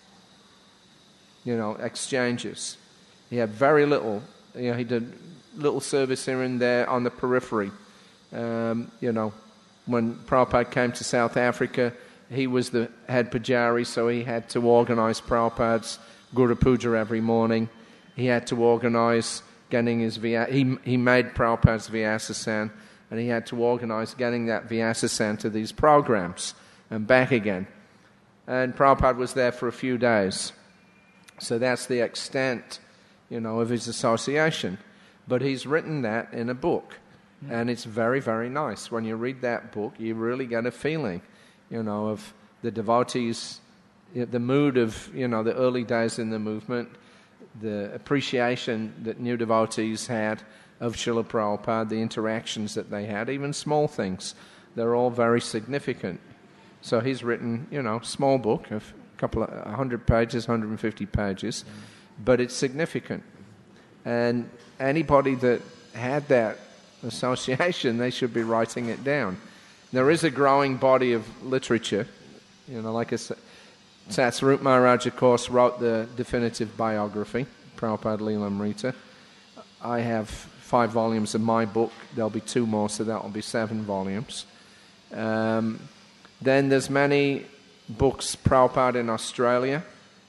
S1: exchanges. He had very little. He did little service here and there on the periphery. When Prabhupada came to South Africa, he was the head pujari, so he had to organize Prabhupada's Guru Puja every morning. He had to organize getting his he made Prabhupada's Vyasasan, and he had to organize getting that Vyasasan to these programs and back again. And Prabhupada was there for a few days. So that's the extent, of his association. But he's written that in a book. And it's very, very nice. When you read that book, you really get a feeling, of the devotees, the mood of, the early days in the movement, the appreciation that new devotees had of Srila Prabhupada, the interactions that they had, even small things. They're all very significant. So he's written, small book of a couple of 100 pages, 150 pages, but it's significant. And anybody that had that association, they should be writing it down. There is a growing body of literature. Like I said, Satsvarup Maharaj, of course, wrote the definitive biography, Prabhupada Lilamrita. I have 5 volumes of my book. There'll be 2 more, so that will be 7 volumes. Then there's many books, Prabhupada in Australia,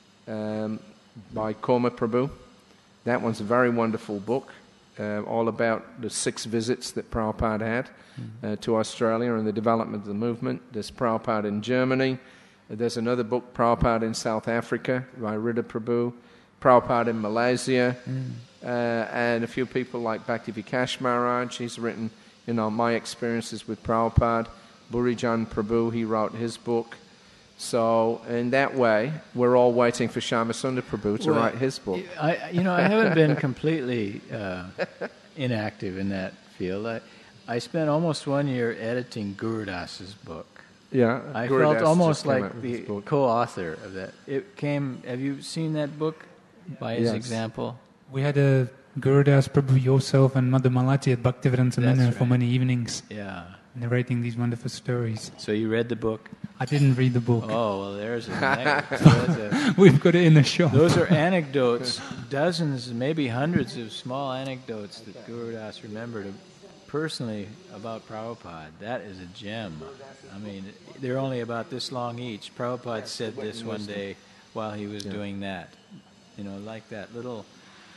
S1: by Koma Prabhu. That one's a very wonderful book, all about the 6 visits that Prabhupada had to Australia and the development of the movement. There's Prabhupada in Germany. There's another book, Prabhupada in South Africa, by Rida Prabhu. Prabhupada in Malaysia, and a few people like Bhakti Vikash Maharaj. He's written, my experiences with Prabhupada. Burijan Prabhu, he wrote his book. So in that way, we're all waiting for Shyamasundar Prabhu to write his book.
S2: I haven't been completely inactive in that field. I spent almost 1 year editing Gurudas's book.
S1: Yeah,
S2: I felt almost like the co-author of that. Have you seen that book by his example?
S3: We had a Gurudas Prabhu, yourself, and Mother Malati at Bhaktivedanta Manor for many evenings.
S2: Yeah.
S3: Narrating these wonderful stories.
S2: So you read the book?
S3: I didn't read the book.
S2: Oh, well, there's a...
S3: We've got it in the shop.
S2: Those are anecdotes, dozens, maybe hundreds of small anecdotes that Gurudas remembered personally about Prabhupada. That is a gem. I mean, they're only about this long each. Prabhupada said this one day while he was doing that. Like that little...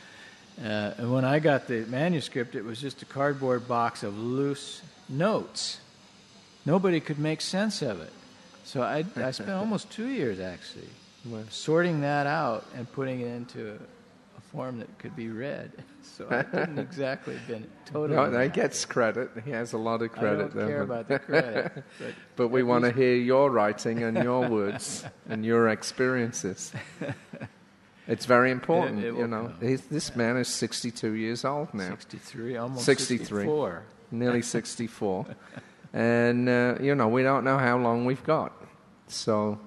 S2: and when I got the manuscript, it was just a cardboard box of loose notes. Nobody could make sense of it. So I spent almost 2 years, actually, sorting that out and putting it into a form that could be read. So I didn't exactly been totally...
S1: No, he gets credit. He has a lot of credit.
S2: I don't care about the credit.
S1: But we want to hear your writing and your words and your experiences. It's very important, This man is 62 years old now.
S2: 63, almost
S1: 63.
S2: 64.
S1: Nearly 64. And, we don't know how long we've got. So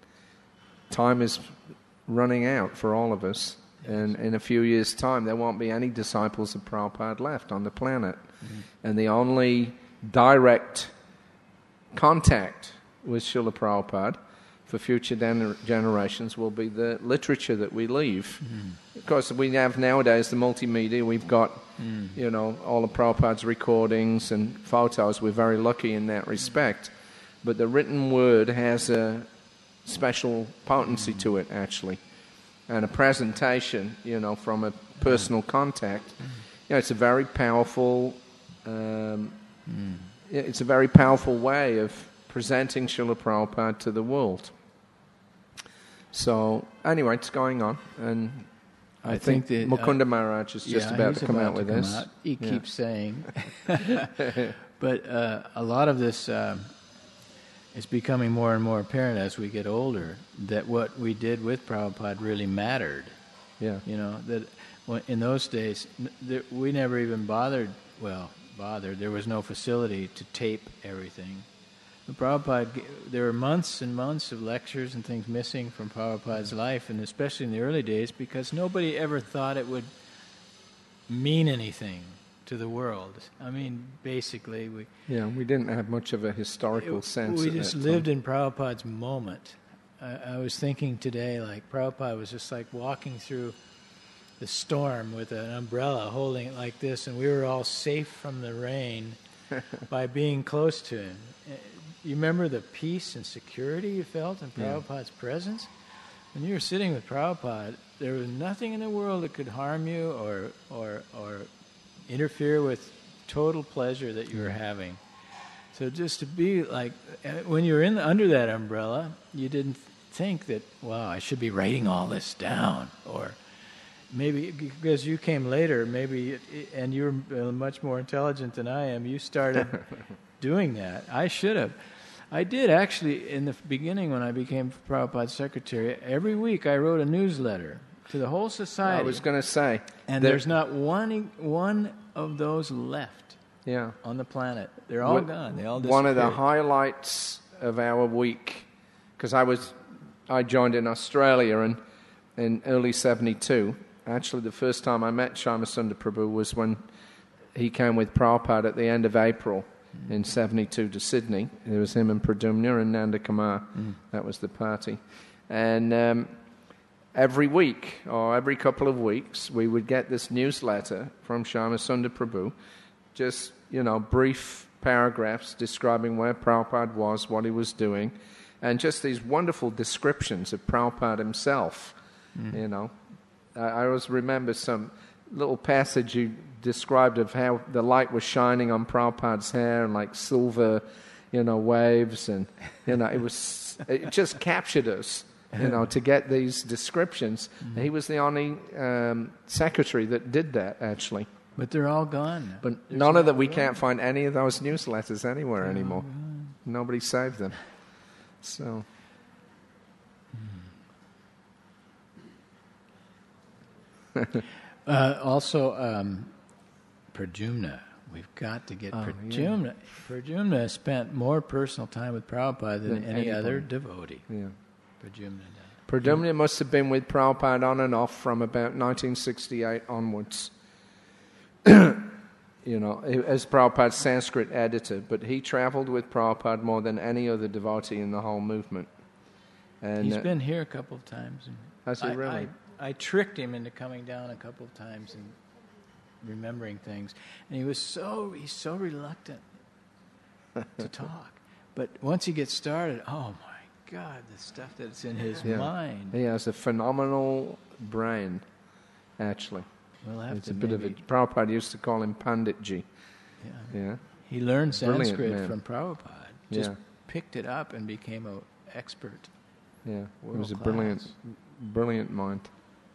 S1: time is running out for all of us. Yes. And in a few years' time, there won't be any disciples of Prabhupada left on the planet. Mm-hmm. And the only direct contact with Srila Prabhupada for future generations will be the literature that we leave. Mm. Of course, we have nowadays the multimedia. We've got, all of Prabhupada's recordings and photos. We're very lucky in that respect. But the written word has a special potency to it, actually. And a presentation, from a personal contact. It's a very powerful... It's a very powerful way of presenting Srila Prabhupada to the world. So, anyway, it's going on, and I think that Mukunda Maharaj is just about to come out with this.
S2: He keeps saying. But a lot of this is becoming more and more apparent as we get older, that what we did with Prabhupada really mattered.
S1: Yeah.
S2: That in those days, we never even bothered, there was no facility to tape everything. Prabhupada, there were months and months of lectures and things missing from Prabhupada's life, and especially in the early days, because nobody ever thought it would mean anything to the world. I mean, basically, we
S1: didn't have much of a historical sense.
S2: We just lived in Prabhupada's moment. I was thinking today, like Prabhupada was just like walking through the storm with an umbrella, holding it like this, and we were all safe from the rain by being close to him. You remember the peace and security you felt in Prabhupada's presence? When you were sitting with Prabhupada, there was nothing in the world that could harm you or interfere with total pleasure that you were having. So just to be like, when you were under that umbrella, you didn't think that, wow, I should be writing all this down. Or maybe because you came later, and you're much more intelligent than I am, you started doing that. I should have. I did actually in the beginning when I became Prabhupada's secretary. Every week I wrote a newsletter to the whole society.
S1: I was going to say,
S2: and there's not one of those left. On the planet. They're all gone. They all disappeared.
S1: One of the highlights of our week, because I joined in Australia, and in early 72. Actually, the first time I met Shyamasundar Prabhu was when he came with Prabhupada at the end of April in 72 to Sydney. It was him and Pradumna and Nanda Kumar. That was the party. And every week or every couple of weeks, we would get this newsletter from Shyamasundar Prabhu, just, brief paragraphs describing where Prabhupada was, what he was doing, and just these wonderful descriptions of Prabhupada himself, I always remember some little passage you described of how the light was shining on Prabhupada's hair and like silver, waves, and it just captured us, to get these descriptions. He was the only secretary that did that, actually.
S2: But they're all gone.
S1: But none of that. We can't find any of those newsletters anywhere anymore. Nobody saved them. So.
S2: Also, Pradyumna. We've got to get Pradyumna. Yeah. Pradyumna spent more personal time with Prabhupada than any other devotee.
S1: Yeah.
S2: Pradyumna.
S1: Pradyumna must have been with Prabhupada on and off from about 1968 onwards. As Prabhupada's Sanskrit editor, but he traveled with Prabhupada more than any other devotee in the whole movement. And
S2: he's been here a couple of times. And
S1: has he really?
S2: I tricked him into coming down a couple of times and remembering things, and he's so reluctant to talk. But once he gets started, oh my God, the stuff that's in his mind.
S1: He has a phenomenal brain, actually.
S2: We'll have
S1: it's
S2: to
S1: a bit of a. Prabhupada used to call him Panditji. Yeah.
S2: He learned Sanskrit from Prabhupada. Just
S1: Yeah.
S2: picked it up and became an expert.
S1: Yeah, he was a
S2: World-class.
S1: brilliant mind.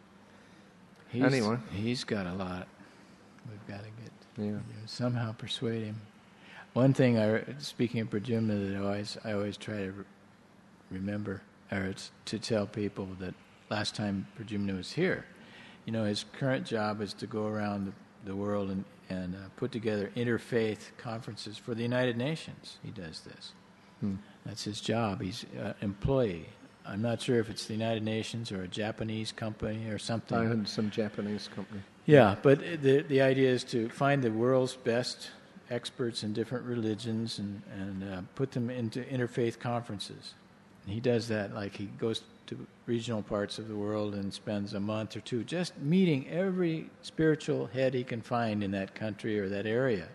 S1: Anyway.
S2: He's got a lot. We've got to get somehow persuade him. One thing, speaking of Pradyumna, that I always try to remember, or to tell people that last time Pradyumna was here, his current job is to go around the world and put together interfaith conferences for the United Nations. He does this. That's his job. He's an employee. I'm not sure if it's the United Nations or a Japanese company or something.
S1: I heard some Japanese company.
S2: Yeah, but the idea is to find the world's best experts in different religions and put them into interfaith conferences. And he does that, like he goes to regional parts of the world and spends a month or two just meeting every spiritual head he can find in that country or that area.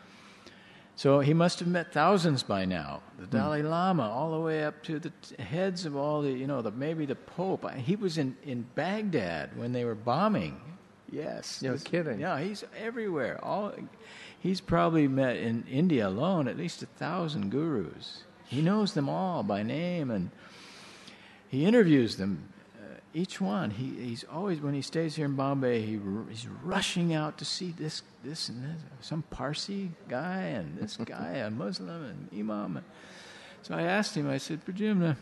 S2: So he must have met thousands by now. The Dalai Lama, all the way up to the heads of all the, maybe the Pope. He was in Baghdad when they were bombing. Yes.
S1: You're kidding.
S2: Yeah, he's everywhere. He's probably met in India alone at least 1,000 gurus. He knows them all by name, and he interviews them, each one. He's always, when he stays here in Bombay, he's rushing out to see this and this, some Parsi guy and this guy, a Muslim and Imam. So I asked him, I said, Pradyumna,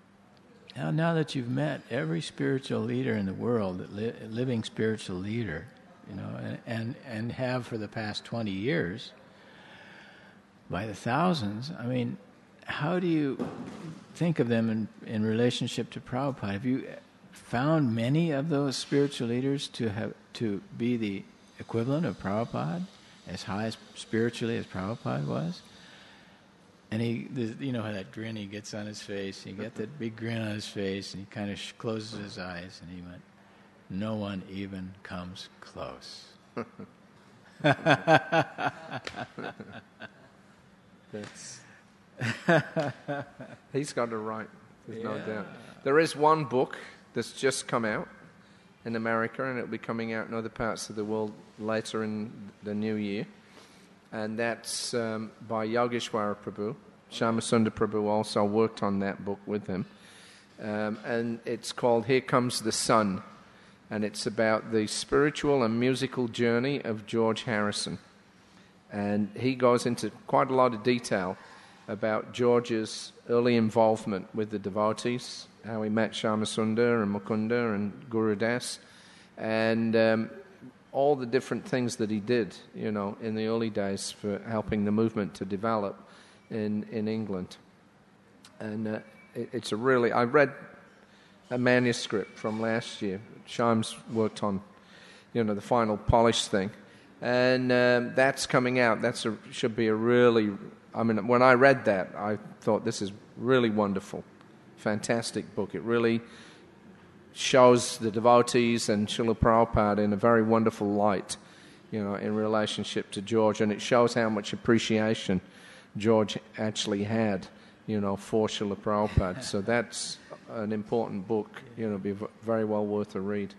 S2: now that you've met every spiritual leader in the world, living spiritual leader, and have for the past 20 years, by the thousands, I mean, how do you think of them in relationship to Prabhupada? Have you found many of those spiritual leaders to be the equivalent of Prabhupada, as high spiritually as Prabhupada was? And how that grin he gets on his face, he got that big grin on his face, and he kind of closes his eyes, and he went, "No one even comes close."
S1: He's got it right. There's no doubt. There is one book that's just come out in America, and it'll be coming out in other parts of the world later in the new year. And that's by Yogeshwara Prabhu. Shyamasundar Prabhu also worked on that book with him. And it's called Here Comes the Sun. And it's about the spiritual and musical journey of George Harrison. And he goes into quite a lot of detail about George's early involvement with the devotees, how he met Shyamasundar and Mukunda and Guru Das, and all the different things that he did, in the early days for helping the movement to develop in England. And it's a really... I read a manuscript from last year. Shimes worked on, the final polish thing. And that's coming out. Should be a really... when I read that, I thought this is really wonderful. Fantastic book. It really shows the devotees and Srila Prabhupada in a very wonderful light, in relationship to George. And it shows how much appreciation George actually had, for Srila Prabhupada. So that's an important book, be very well worth a read.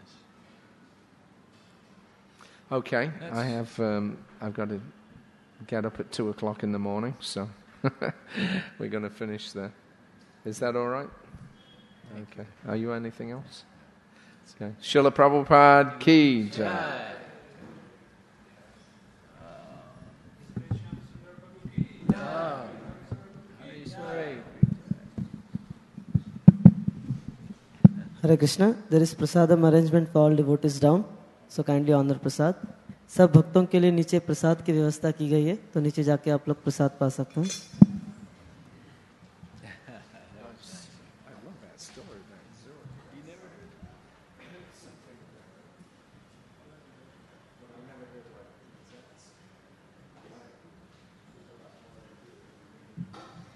S1: Okay, I've got to get up at 2 o'clock in the morning, so we're going to finish there. Is that all right? Okay. Are you anything else? Okay. Srila Prabhupada Ki Jai.
S5: Hare Krishna, there is prasadam arrangement for all devotees down, so kindly honor prasad. सब भक्तों के लिए नीचे प्रसाद की व्यवस्था की गई है, तो नीचे जाके आप लोग प्रसाद पा सकते हैं.